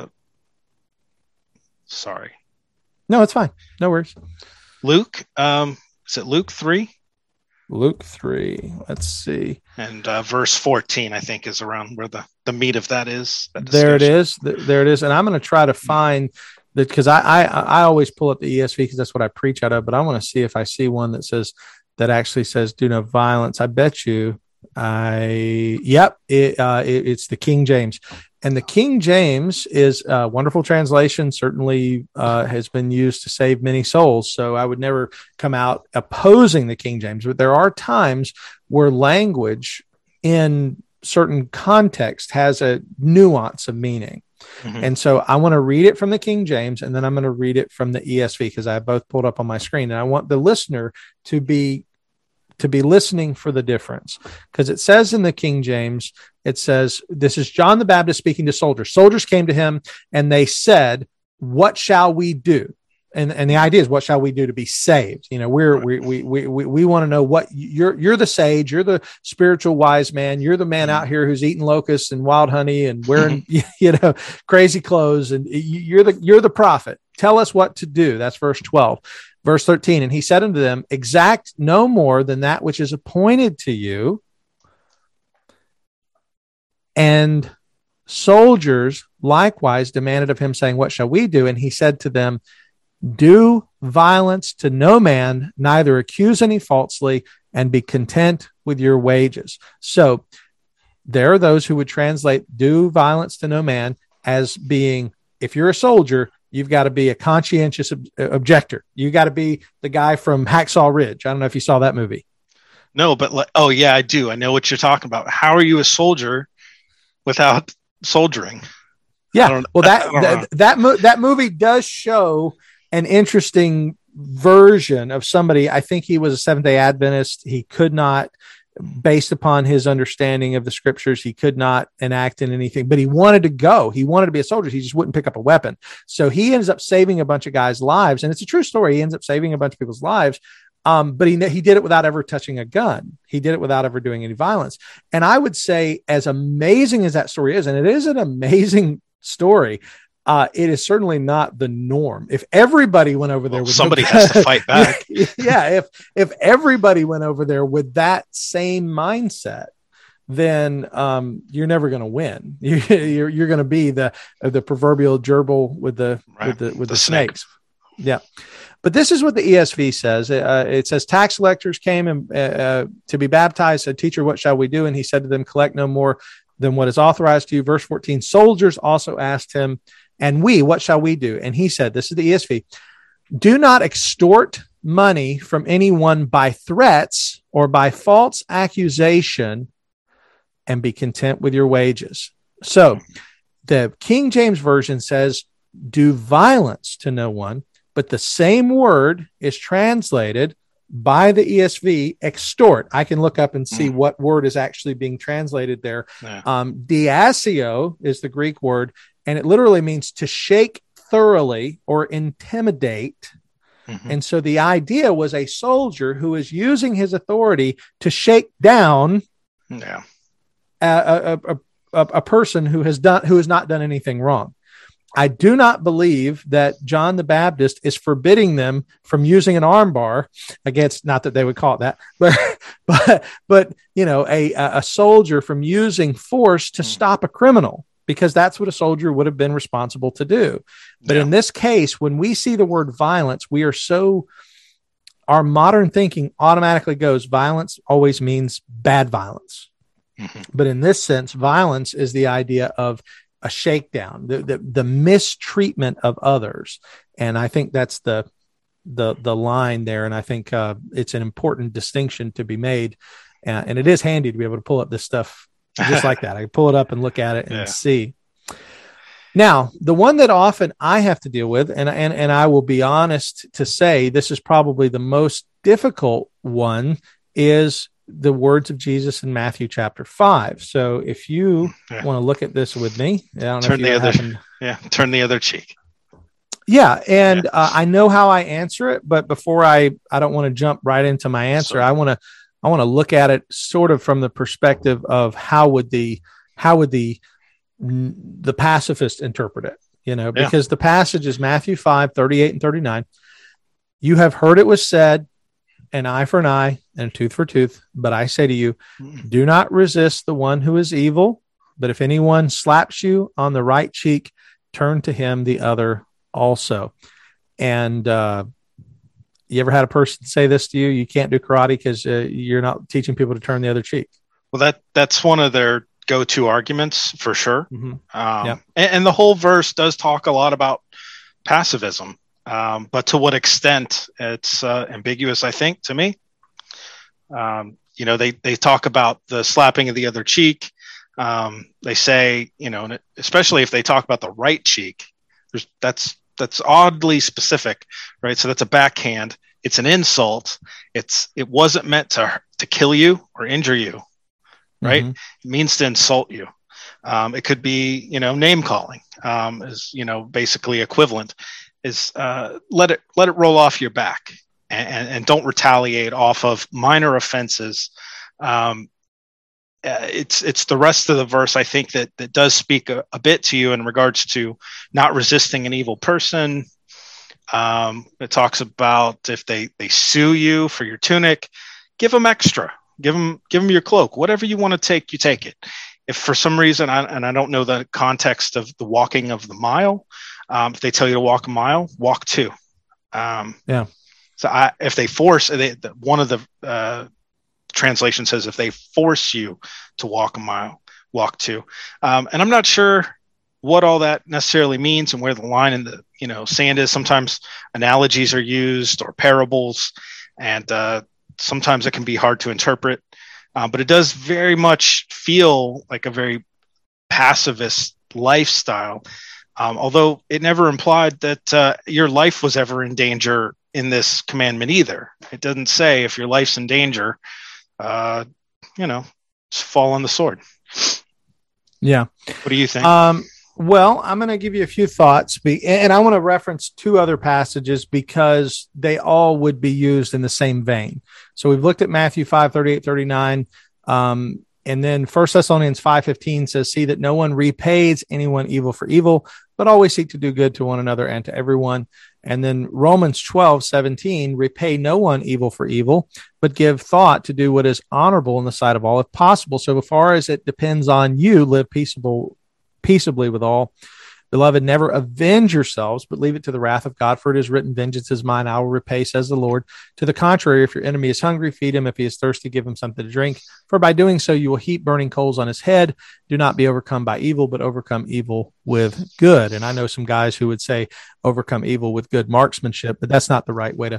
sorry. No, it's fine. No worries. Luke, is it Luke 3? Luke 3. Let's see. And verse 14, I think, is around where the meat of that is. There it is. There it is. And I'm going to try to find that, because I always pull up the ESV because that's what I preach out of, but I want to see if I see one that actually says do no violence. I bet you it's the King James. And the King James is a wonderful translation, certainly has been used to save many souls. So I would never come out opposing the King James, but there are times where language in certain context has a nuance of meaning. Mm-hmm. And so I want to read it from the King James, and then I'm going to read it from the ESV because I have both pulled up on my screen. And I want the listener to be listening for the difference, because it says in the King James, it says, this is John the Baptist speaking to soldiers. Soldiers came to him and they said, what shall we do? And the idea is, what shall we do to be saved? We want to know what you're the sage, you're the spiritual wise man, you're the man out here who's eating locusts and wild honey and wearing, crazy clothes, and you're the prophet. Tell us what to do. That's verse 12. Verse 13. And he said unto them, exact no more than that which is appointed to you. And Soldiers likewise demanded of him, saying, what shall we do? And he said to them, do violence to no man, neither accuse any falsely, and be content with your wages. So there are those who would translate do violence to no man as being, if you're a soldier, you've got to be a conscientious objector. You got to be the guy from Hacksaw Ridge. I don't know if you saw that movie. No, but oh yeah, I do. I know what you're talking about. How are you a soldier without soldiering? Yeah. Well, that movie does show an interesting version of somebody. I think he was a Seventh-day Adventist. He could not, based upon his understanding of the scriptures, he could not enact in anything, but he wanted to go. He wanted to be a soldier. He just wouldn't pick up a weapon. So he ends up saving a bunch of guys' lives. And it's a true story. He ends up saving a bunch of people's lives. But he did it without ever touching a gun. He did it without ever doing any violence. And I would say, as amazing as that story is, and it is an amazing story, it is certainly not the norm. If everybody went over there with somebody has to fight back. Yeah. If everybody went over there with that same mindset, then you're never going to win. You're going to be the proverbial gerbil with the snakes. Yeah. But this is what the ESV says. It says, tax collectors came and to be baptized, said, teacher, what shall we do? And he said to them, collect no more than what is authorized to you. Verse 14, soldiers also asked him, and we, what shall we do? And he said, this is the ESV, do not extort money from anyone by threats or by false accusation, and be content with your wages. So the King James Version says, do violence to no one, but the same word is translated by the ESV, extort. I can look up and see what word is actually being translated there. Yeah. Diasio is the Greek word, and it literally means to shake thoroughly or intimidate. Mm-hmm. And so the idea was a soldier who is using his authority to shake down a person who has not done anything wrong. I do not believe that John the Baptist is forbidding them from using an armbar against, not that they would call it that, but you know, a soldier from using force to stop a criminal, because that's what a soldier would have been responsible to do. But in this case, when we see the word violence, our modern thinking automatically goes, violence always means bad violence. Mm-hmm. But in this sense, violence is the idea of a shakedown, the mistreatment of others. And I think that's the line there. And I think it's an important distinction to be made. And it is handy to be able to pull up this stuff just like that. I can pull it up and look at it and see. Now, the one that often I have to deal with, and I will be honest to say this is probably the most difficult one, is the words of Jesus in Matthew chapter 5. So if you want to look at this with me, turn the other cheek. Yeah. And I know how I answer it, but before I don't want to jump right into my answer. I want to look at it sort of from the perspective of how would the pacifist interpret it, because the passage is Matthew 5:38 and 39. You have heard it was said, an eye for an eye and a tooth for tooth. But I say to you, do not resist the one who is evil. But if anyone slaps you on the right cheek, turn to him the other also. And you ever had a person say this to you? You can't do karate because you're not teaching people to turn the other cheek. Well, that's one of their go-to arguments for sure. Mm-hmm. And the whole verse does talk a lot about pacifism. But to what extent it's ambiguous, I think, to me. They talk about the slapping of the other cheek. They say, especially if they talk about the right cheek, that's oddly specific, right? So that's a backhand. It's an insult. It wasn't meant to kill you or injure you, right? Mm-hmm. It means to insult you. It could be, name calling is, basically equivalent. Is let it roll off your back and don't retaliate off of minor offenses. It's the rest of the verse, I think, that does speak a bit to you in regards to not resisting an evil person. It talks about if they sue you for your tunic, give them extra, give them your cloak, whatever you want to take, you take it. if for some reason, and I don't know the context of the walking of the mile, if they tell you to walk a mile, walk 2. So if they force, one of the translation says if they force you to walk a mile, walk 2. And I'm not sure what all that necessarily means and where the line in the sand is. Sometimes analogies are used or parables, and sometimes it can be hard to interpret. But it does very much feel like a very pacifist lifestyle, although it never implied that your life was ever in danger in this commandment either. It doesn't say if your life's in danger, fall on the sword. Yeah. What do you think? Well, I'm going to give you a few thoughts, and I want to reference 2 other passages because they all would be used in the same vein. So we've looked at Matthew 5:38-39, and then 1 Thessalonians 5:15 says, "See that no one repays anyone evil for evil, but always seek to do good to one another and to everyone." And then Romans 12:17, "Repay no one evil for evil, but give thought to do what is honorable in the sight of all, if possible. So far as it depends on you, live peaceably with all. Beloved, never avenge yourselves, but leave it to the wrath of God, for it is written, 'Vengeance is mine, I will repay,' says the Lord. To the contrary, if your enemy is hungry, feed him. If he is thirsty, give him something to drink. For by doing so, you will heap burning coals on his head. Do not be overcome by evil, but overcome evil with good." And I know some guys who would say overcome evil with good marksmanship, but that's not the right way to.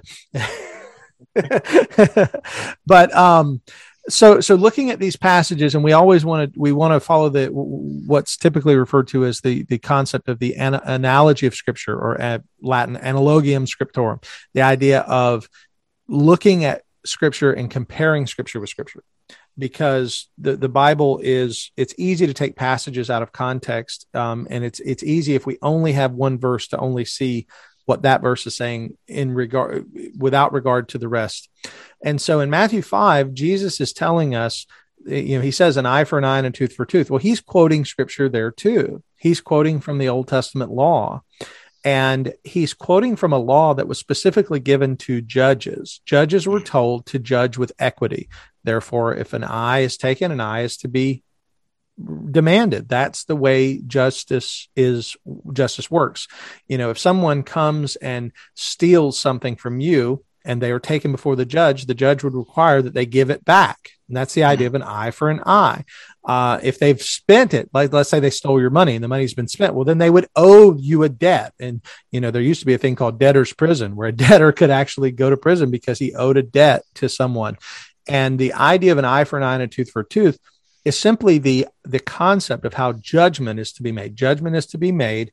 But So looking at these passages, and we always want to follow what's typically referred to as the concept of the analogy of Scripture, or Latin analogium scriptorum, the idea of looking at Scripture and comparing Scripture with Scripture, because the Bible it's easy to take passages out of context, and it's easy if we only have one verse to only see what that verse is saying without regard to the rest. And so in Matthew 5, Jesus is telling us, he says an eye for an eye and a tooth for a tooth. Well, he's quoting Scripture there too. He's quoting from the Old Testament law, and he's quoting from a law that was specifically given to judges. Judges were told to judge with equity. Therefore, if an eye is taken, an eye is to be demanded. That's the way justice works. If someone comes and steals something from you and they are taken before the judge would require that they give it back. And that's the idea of an eye for an eye. If they've spent it, like let's say they stole your money and the money's been spent, well, then they would owe you a debt. And, there used to be a thing called debtor's prison, where a debtor could actually go to prison because he owed a debt to someone. And the idea of an eye for an eye and a tooth for a tooth is simply the concept of how judgment is to be made. Judgment is to be made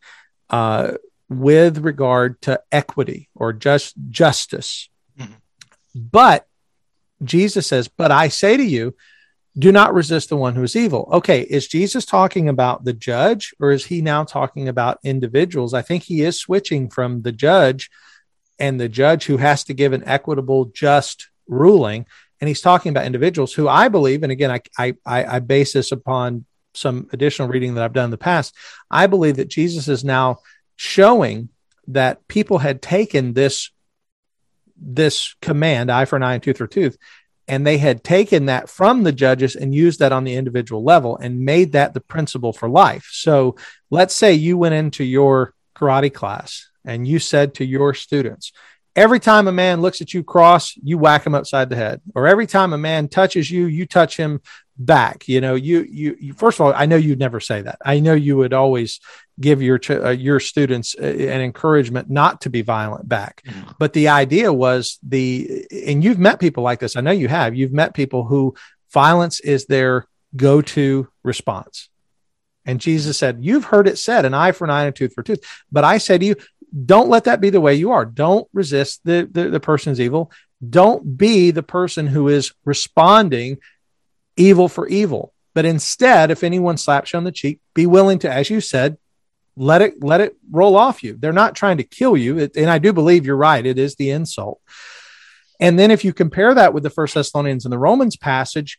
with regard to equity or justice. Mm-hmm. But Jesus says, "But I say to you, do not resist the one who is evil." Okay, is Jesus talking about the judge, or is he now talking about individuals? I think he is switching from the judge and the judge who has to give an equitable, just ruling. And he's talking about individuals who I believe, and again, I base this upon some additional reading that I've done in the past. I believe that Jesus is now showing that people had taken this command, eye for an eye and tooth for a tooth, and they had taken that from the judges and used that on the individual level and made that the principle for life. So let's say you went into your karate class and you said to your students, every time a man looks at you cross, you whack him upside the head. Or every time a man touches you, you touch him back. You first of all, I know you'd never say that. I know you would always give your students an encouragement not to be violent back. Mm-hmm. But the idea was and you've met people like this. I know you have. You've met people who violence is their go-to response. And Jesus said, "You've heard it said, an eye for an eye and a tooth for a tooth. But I say to you, don't let that be the way you are. Don't resist the person's evil. Don't be the person who is responding evil for evil. But instead, if anyone slaps you on the cheek, be willing to, as you said, let it roll off you. They're not trying to kill you." And I do believe you're right. It is the insult. And then if you compare that with the 1 Thessalonians and the Romans passage,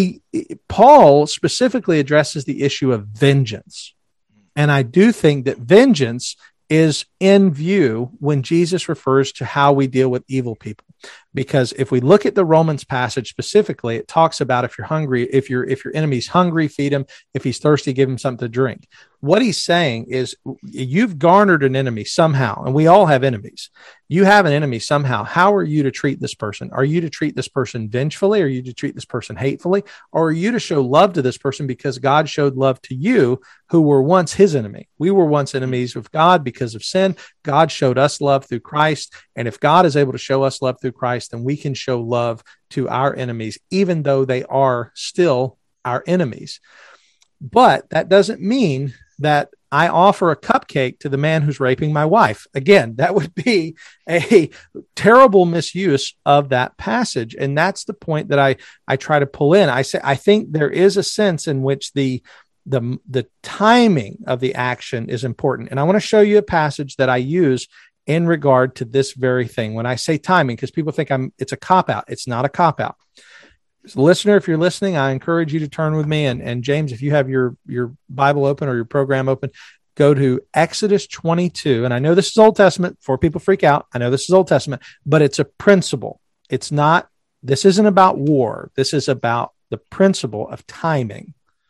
Paul specifically addresses the issue of vengeance. And I do think that vengeance is in view when Jesus refers to how we deal with evil people. because if we look at the Romans passage specifically, it talks about if you're hungry, if your enemy's hungry, feed him. If he's thirsty, give him something to drink. What he's saying is you've garnered an enemy somehow, and we all have enemies. You have an enemy somehow. How are you to treat this person? Are you to treat this person vengefully? Are you to treat this person hatefully? Or are you to show love to this person because God showed love to you who were once his enemy? We were once enemies of God because of sin. God showed us love through Christ. And if God is able to show us love through Christ, then we can show love to our enemies, even though they are still our enemies. But that doesn't mean that I offer a cupcake to the man who's raping my wife. Again, that would be a terrible misuse of that passage. And that's the point that I try to pull in. I think there is a sense in which the timing of the action is important. And I want to show you a passage that I use in regard to this very thing. When I say timing, because people think it's a cop-out. It's not a cop-out. So listener, if you're listening, I encourage you to turn with me. And James, if you have your Bible open or your program open, go to Exodus 22. And I know this is Old Testament before people freak out. I know this is Old Testament, but it's a principle. This isn't about war. This is about the principle of timing.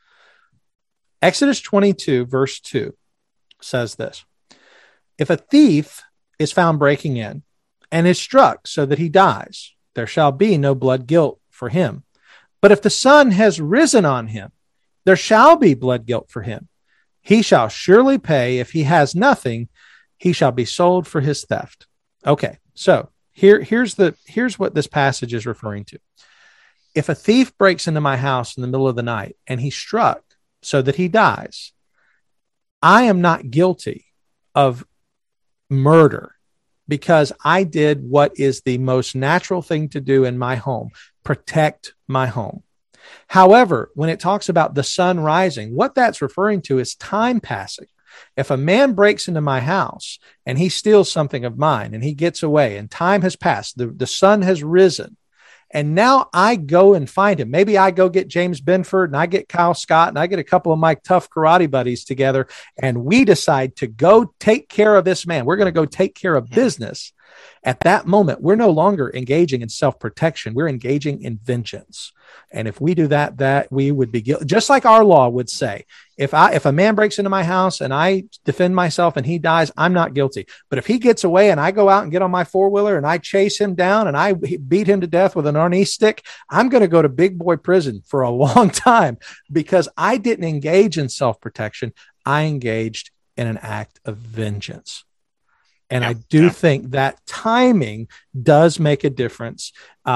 Exodus 22, verse 2 says this: if a thief is found breaking in and is struck so that he dies, there shall be no blood guilt for him. But if the sun has risen on him, there shall be blood guilt for him. He shall surely pay. If he has nothing, he shall be sold for his theft. Okay, so here's what this passage is referring to. If a thief breaks into my house in the middle of the night and he's struck so that he dies, I am not guilty of murder because I did what is the most natural thing to do in my home: protect my home. However, when it talks about the sun rising, what that's referring to is time passing. If a man breaks into my house and he steals something of mine and he gets away and time has passed, the sun has risen, and now I go and find him. Maybe I go get James Benford and I get Kyle Scott and I get a couple of my tough karate buddies together, and we decide to go take care of this man. We're going to go take care of business. At that moment, we're no longer engaging in self-protection. We're engaging in vengeance. And if we do that we would be guilty. Just like our law would say, if a man breaks into my house and I defend myself and he dies, I'm not guilty. But if he gets away and I go out and get on my four-wheeler and I chase him down and I beat him to death with an Arnie stick, I'm going to go to big boy prison for a long time because I didn't engage in self-protection. I engaged in an act of vengeance. And I do think that timing does make a difference.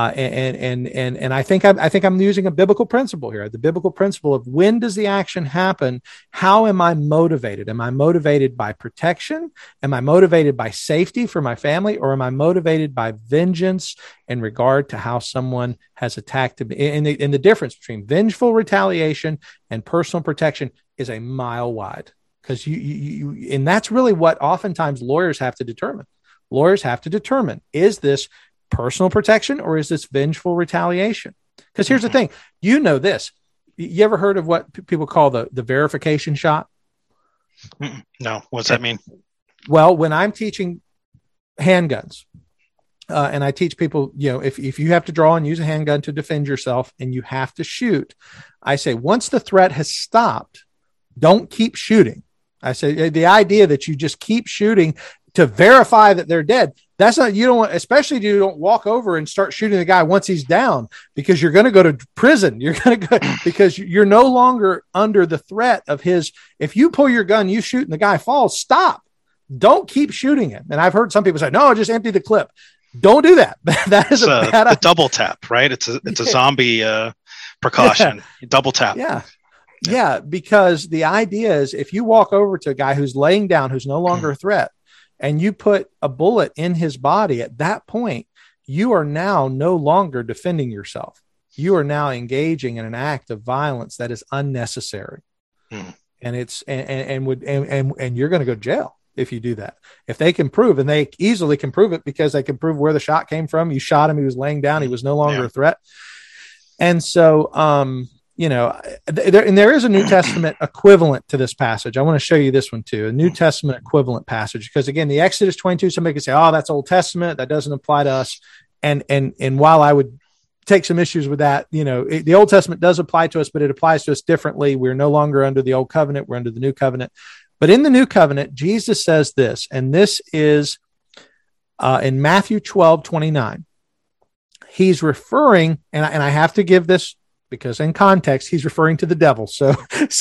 And I think I'm using a biblical principle here, the biblical principle of when does the action happen? How am I motivated? Am I motivated by protection? Am I motivated by safety for my family? Or am I motivated by vengeance in regard to how someone has attacked me? And the difference between vengeful retaliation and personal protection is a mile wide. Because and that's really what oftentimes lawyers have to determine. Lawyers have to determine, is this personal protection or is this vengeful retaliation? Because here's the thing, this. You ever heard of what people call the verification shot? No. What's that mean? Well, when I'm teaching handguns, and I teach people, if you have to draw and use a handgun to defend yourself and you have to shoot, I say, once the threat has stopped, don't keep shooting. I say the idea that you just keep shooting to verify that they're dead. That's not, you don't want, especially you don't walk over and start shooting the guy once he's down, because you're going to go to prison. You're going to go because you're no longer under the threat of his. If you pull your gun, you shoot and the guy falls, stop. Don't keep shooting him. And I've heard some people say, no, just empty the clip. Don't do that. That is a bad idea. Double tap, right? It's a zombie precaution. Double tap. Yeah, because the idea is if you walk over to a guy who's laying down, who's no longer a threat, and you put a bullet in his body, at that point, you are now no longer defending yourself. You are now engaging in an act of violence that is unnecessary. And it's and you're going to go to jail if you do that. If they can prove, and they easily can prove it because they can prove where the shot came from. You shot him, he was laying down, he was no longer a threat. And so there is a New Testament equivalent to this passage. I want to show you this one too, a New Testament equivalent passage, because again, the Exodus 22, somebody could say, oh, that's Old Testament. That doesn't apply to us. And while I would take some issues with that, the Old Testament does apply to us, but it applies to us differently. We're no longer under the old covenant. We're under the new covenant. But in the new covenant, Jesus says this, and this is in Matthew 12:29. He's referring, and I have to give this because in context, he's referring to the devil. So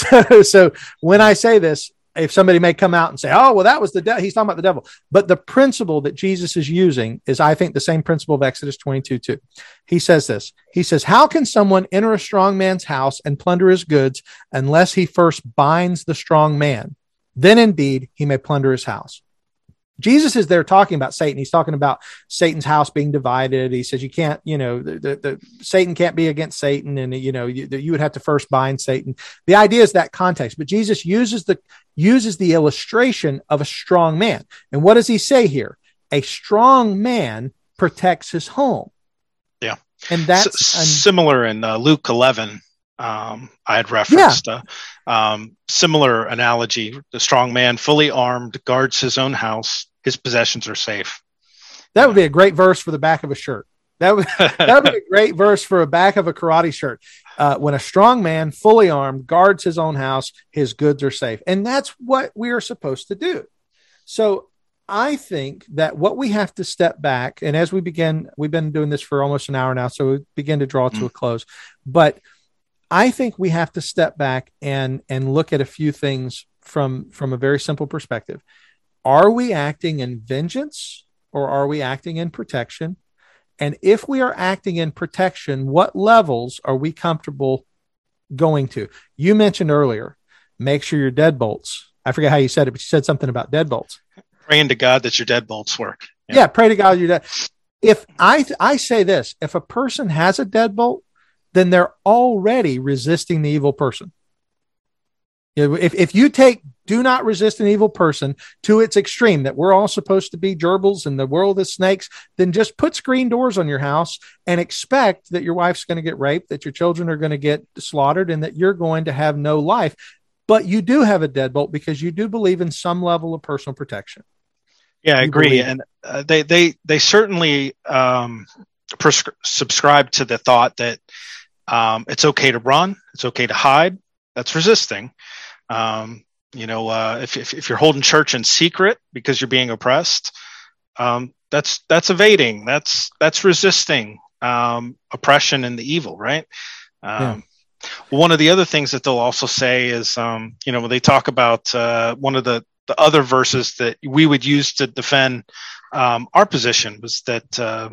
when I say this, if somebody may come out and say, oh, well, that was the devil, he's talking about the devil. But the principle that Jesus is using is, I think, the same principle of Exodus 22:2. He says this. He says, how can someone enter a strong man's house and plunder his goods unless he first binds the strong man? Then indeed he may plunder his house. Jesus is there talking about Satan. He's talking about Satan's house being divided. He says you can't, the Satan can't be against Satan, and you would have to first bind Satan. The idea is that context, but Jesus uses the illustration of a strong man. And what does he say here? A strong man protects his home. Yeah, and that's similar in Luke 11. I had referenced similar analogy. The strong man, fully armed, guards his own house. His possessions are safe. That would be a great verse for the back of a shirt. That would be a great verse for a back of a karate shirt. When a strong man, fully armed, guards his own house, his goods are safe. And that's what we are supposed to do. So I think that what we have to step back, and as we've been doing this for almost an hour now, so we begin to draw to a close. But I think we have to step back and look at a few things from a very simple perspective. Are we acting in vengeance or are we acting in protection? And if we are acting in protection, what levels are we comfortable going to? You mentioned earlier, make sure your deadbolts. I forget how you said it, but you said something about deadbolts. Praying to God that your deadbolts work. Yeah, pray to God you're dead. If I say this, if a person has a deadbolt, then they're already resisting the evil person. If you take do not resist an evil person to its extreme, that we're all supposed to be gerbils and the world is snakes, then just put screen doors on your house and expect that your wife's going to get raped, that your children are going to get slaughtered, and that you're going to have no life. But you do have a deadbolt because you do believe in some level of personal protection. Yeah, I agree. And they certainly subscribe to the thought that it's okay to run, it's okay to hide. That's resisting. If you're holding church in secret because you're being oppressed, that's evading. That's resisting oppression and the evil, right? One of the other things that they'll also say is, when they talk about one of the other verses that we would use to defend our position was that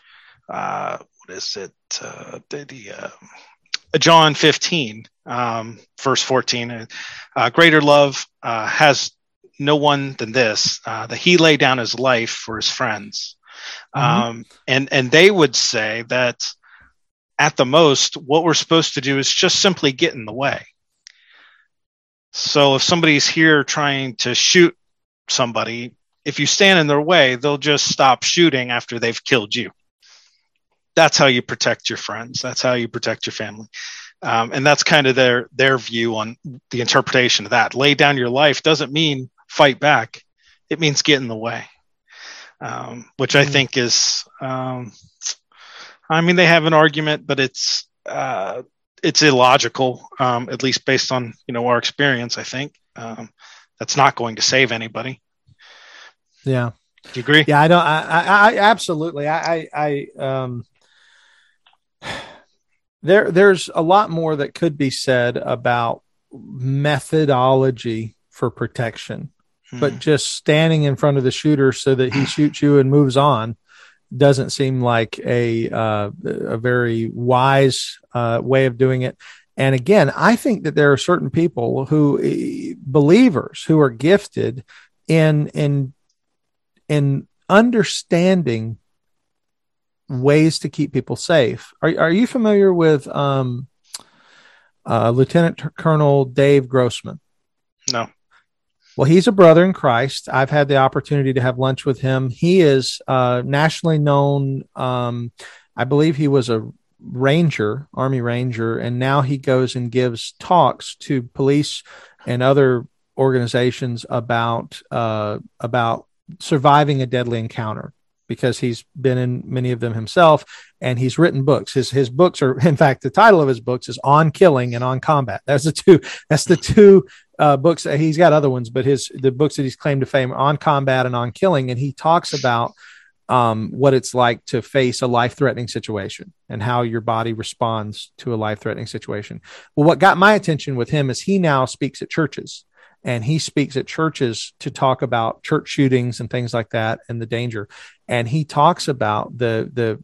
John 15, verse 14, greater love has no one than this, that he lay down his life for his friends. And they would say that at the most, what we're supposed to do is just simply get in the way. So if somebody's here trying to shoot somebody, if you stand in their way, they'll just stop shooting after they've killed you. That's how you protect your friends. That's how you protect your family. And that's kind of their view on the interpretation of that. Lay down your life doesn't mean fight back. It means get in the way, which I think is, they have an argument, but it's illogical, at least based on, our experience, I think. That's not going to save anybody. Yeah. Do you agree? Yeah, I absolutely. There's a lot more that could be said about methodology for protection, but just standing in front of the shooter so that he shoots you and moves on doesn't seem like a very wise way of doing it. And again, I think that there are certain people believers who are gifted in understanding ways to keep people safe. Are you familiar with Lieutenant Colonel Dave Grossman? No. Well, he's a brother in Christ. I've had the opportunity to have lunch with him. He is nationally known. I believe he was a Ranger, Army Ranger, and now he goes and gives talks to police and other organizations about surviving a deadly encounter. because he's been in many of them himself, and he's written books. His books are, in fact, the title of his books is On Killing and On Combat. That's the two books. He's got other ones, but the books that he's claimed to fame are On Combat and On Killing. And he talks about what it's like to face a life-threatening situation and how your body responds to a life-threatening situation. Well, what got my attention with him is he now speaks at churches. And he speaks at churches to talk about church shootings and things like that and the danger. And he talks about the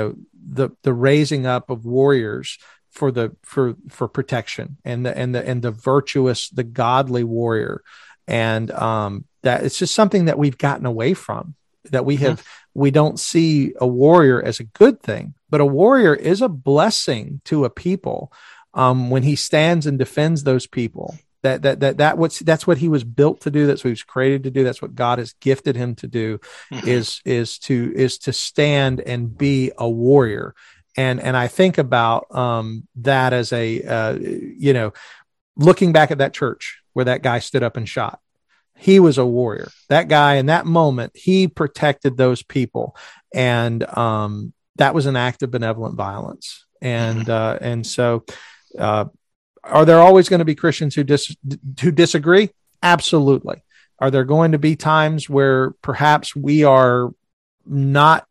raising up of warriors for protection and the virtuous, the godly warrior. And that it's just something that we've gotten away from, that we don't see a warrior as a good thing, but a warrior is a blessing to a people when he stands and defends those people. That's what he was built to do. That's what he was created to do. That's what God has gifted him to do, is to stand and be a warrior. And I think about that as looking back at that church where that guy stood up and shot. He was a warrior. That guy in that moment, he protected those people, and that was an act of benevolent violence. And so. Are there always going to be Christians who disagree? Absolutely. Are there going to be times where perhaps we are not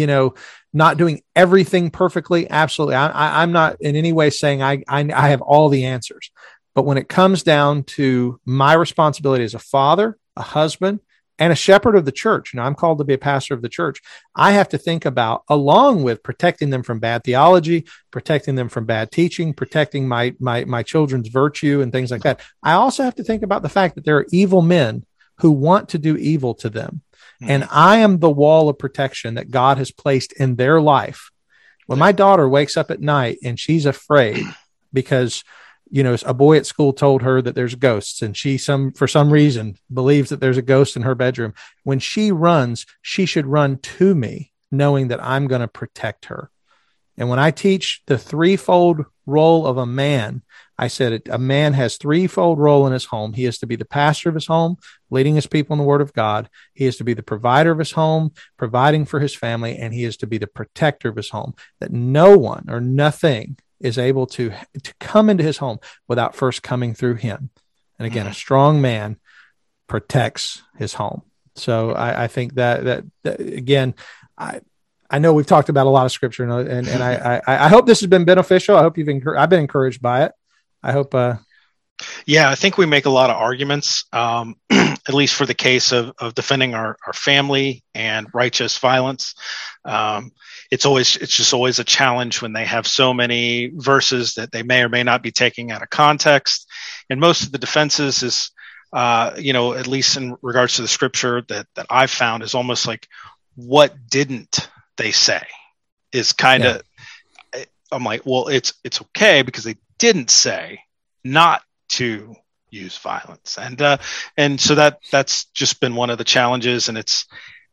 doing everything perfectly? Absolutely. I'm not in any way saying I have all the answers, but when it comes down to my responsibility as a father, a husband, and a shepherd of the church, I'm called to be a pastor of the church. I have to think about, along with protecting them from bad theology, protecting them from bad teaching, protecting my children's virtue and things like that. I also have to think about the fact that there are evil men who want to do evil to them. And I am the wall of protection that God has placed in their life. When my daughter wakes up at night and she's afraid because a boy at school told her that there's ghosts, and she for some reason believes that there's a ghost in her bedroom. When she runs, she should run to me, knowing that I'm going to protect her. And when I teach the threefold role of a man, I said a man has threefold role in his home. He is to be the pastor of his home, leading his people in the word of God. He is to be the provider of his home, providing for his family, and he is to be the protector of his home, that no one or nothing is able to come into his home without first coming through him. And again, a strong man protects his home. So I think that again, I know we've talked about a lot of scripture, and I hope this has been beneficial. I hope I've been encouraged by it. I hope. Yeah, I think we make a lot of arguments, at least for the case of defending our family and righteous violence. It's just always a challenge when they have so many verses that they may or may not be taking out of context. And most of the defenses is, at least in regards to the scripture that I've found, is almost like, what didn't they say? Is kind of, I'm like, well, it's okay because they didn't say not to use violence. And so that's just been one of the challenges. And it's,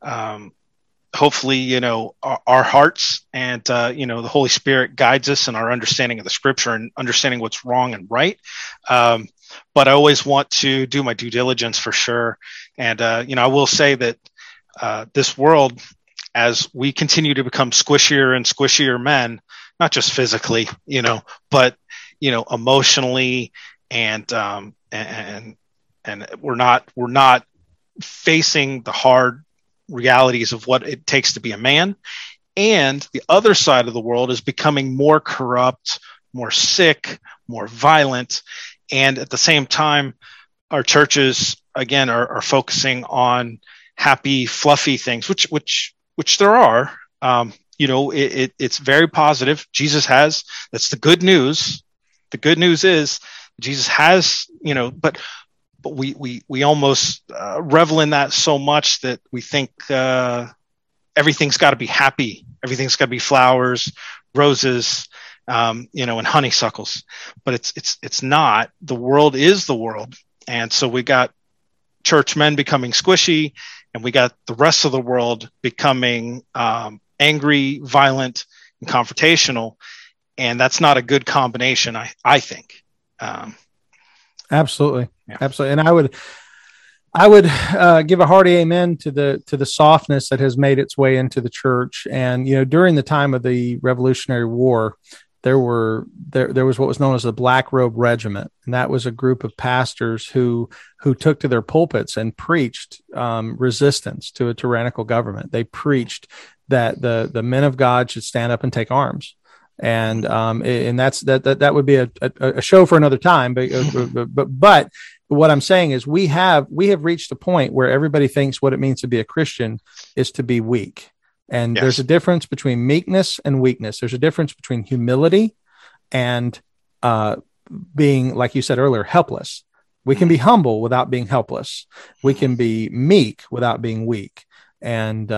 hopefully, our hearts and, the Holy Spirit guides us in our understanding of the scripture and understanding what's wrong and right. But I always want to do my due diligence for sure. And, I will say that this world, as we continue to become squishier and squishier men, not just physically, but, emotionally, and we're not facing the hard realities of what it takes to be a man. And the other side of the world is becoming more corrupt, more sick, more violent. And at the same time, our churches, again, are focusing on happy, fluffy things, which there are. It's very positive. Jesus has, that's the good news. The good news is Jesus has, but we almost revel in that so much that we think everything's got to be happy. Everything's got to be flowers, roses, and honeysuckles. But it's not. The world is the world. And so we got church men becoming squishy, and we got the rest of the world becoming angry, violent, and confrontational. And that's not a good combination, I think. Absolutely. Yeah. Absolutely. And I would give a hearty amen to the softness that has made its way into the church. And during the time of the Revolutionary War, there was what was known as the Black Robe Regiment, and that was a group of pastors who took to their pulpits and preached resistance to a tyrannical government. They preached that the men of God should stand up and take arms. And that would be a show for another time. But what I'm saying is we have reached a point where everybody thinks what it means to be a Christian is to be weak. And yes, there's a difference between meekness and weakness. There's a difference between humility and being, like you said earlier, helpless. We can be humble without being helpless. We can be meek without being weak. And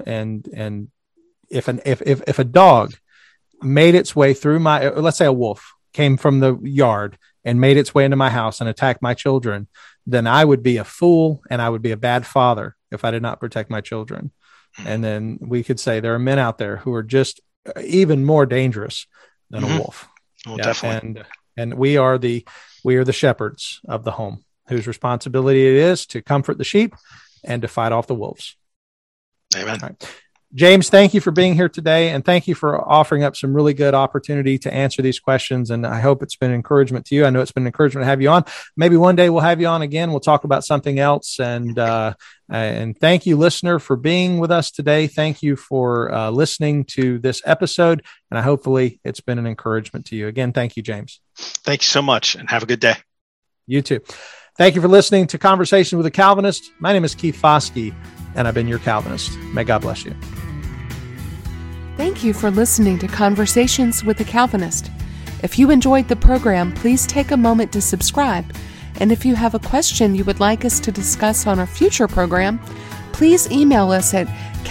if a dog made its way through let's say a wolf came from the yard and made its way into my house and attacked my children, then I would be a fool and I would be a bad father if I did not protect my children. And then we could say there are men out there who are just even more dangerous than a wolf. Oh, yeah, definitely. And we are the shepherds of the home, whose responsibility it is to comfort the sheep and to fight off the wolves. Amen. All right. James, thank you for being here today, and thank you for offering up some really good opportunity to answer these questions. And I hope it's been an encouragement to you. I know it's been an encouragement to have you on. Maybe one day we'll have you on again. We'll talk about something else. And thank you, listener, for being with us today. Thank you for listening to this episode, and hopefully it's been an encouragement to you. Again, thank you, James. Thank you so much, and have a good day. You too. Thank you for listening to Conversation with a Calvinist. My name is Keith Foskey, and I've been your Calvinist. May God bless you. Thank you for listening to Conversations with a Calvinist. If you enjoyed the program, please take a moment to subscribe. And if you have a question you would like us to discuss on a future program, please email us at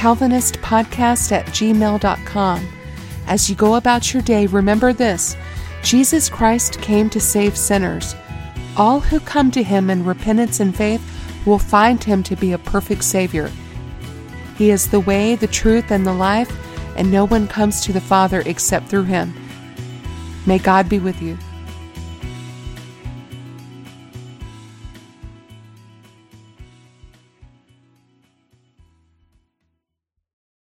calvinistpodcast@gmail.com. As you go about your day, remember this: Jesus Christ came to save sinners. All who come to him in repentance and faith will find him to be a perfect Savior. He is the way, the truth, and the life, and no one comes to the Father except through him. May God be with you.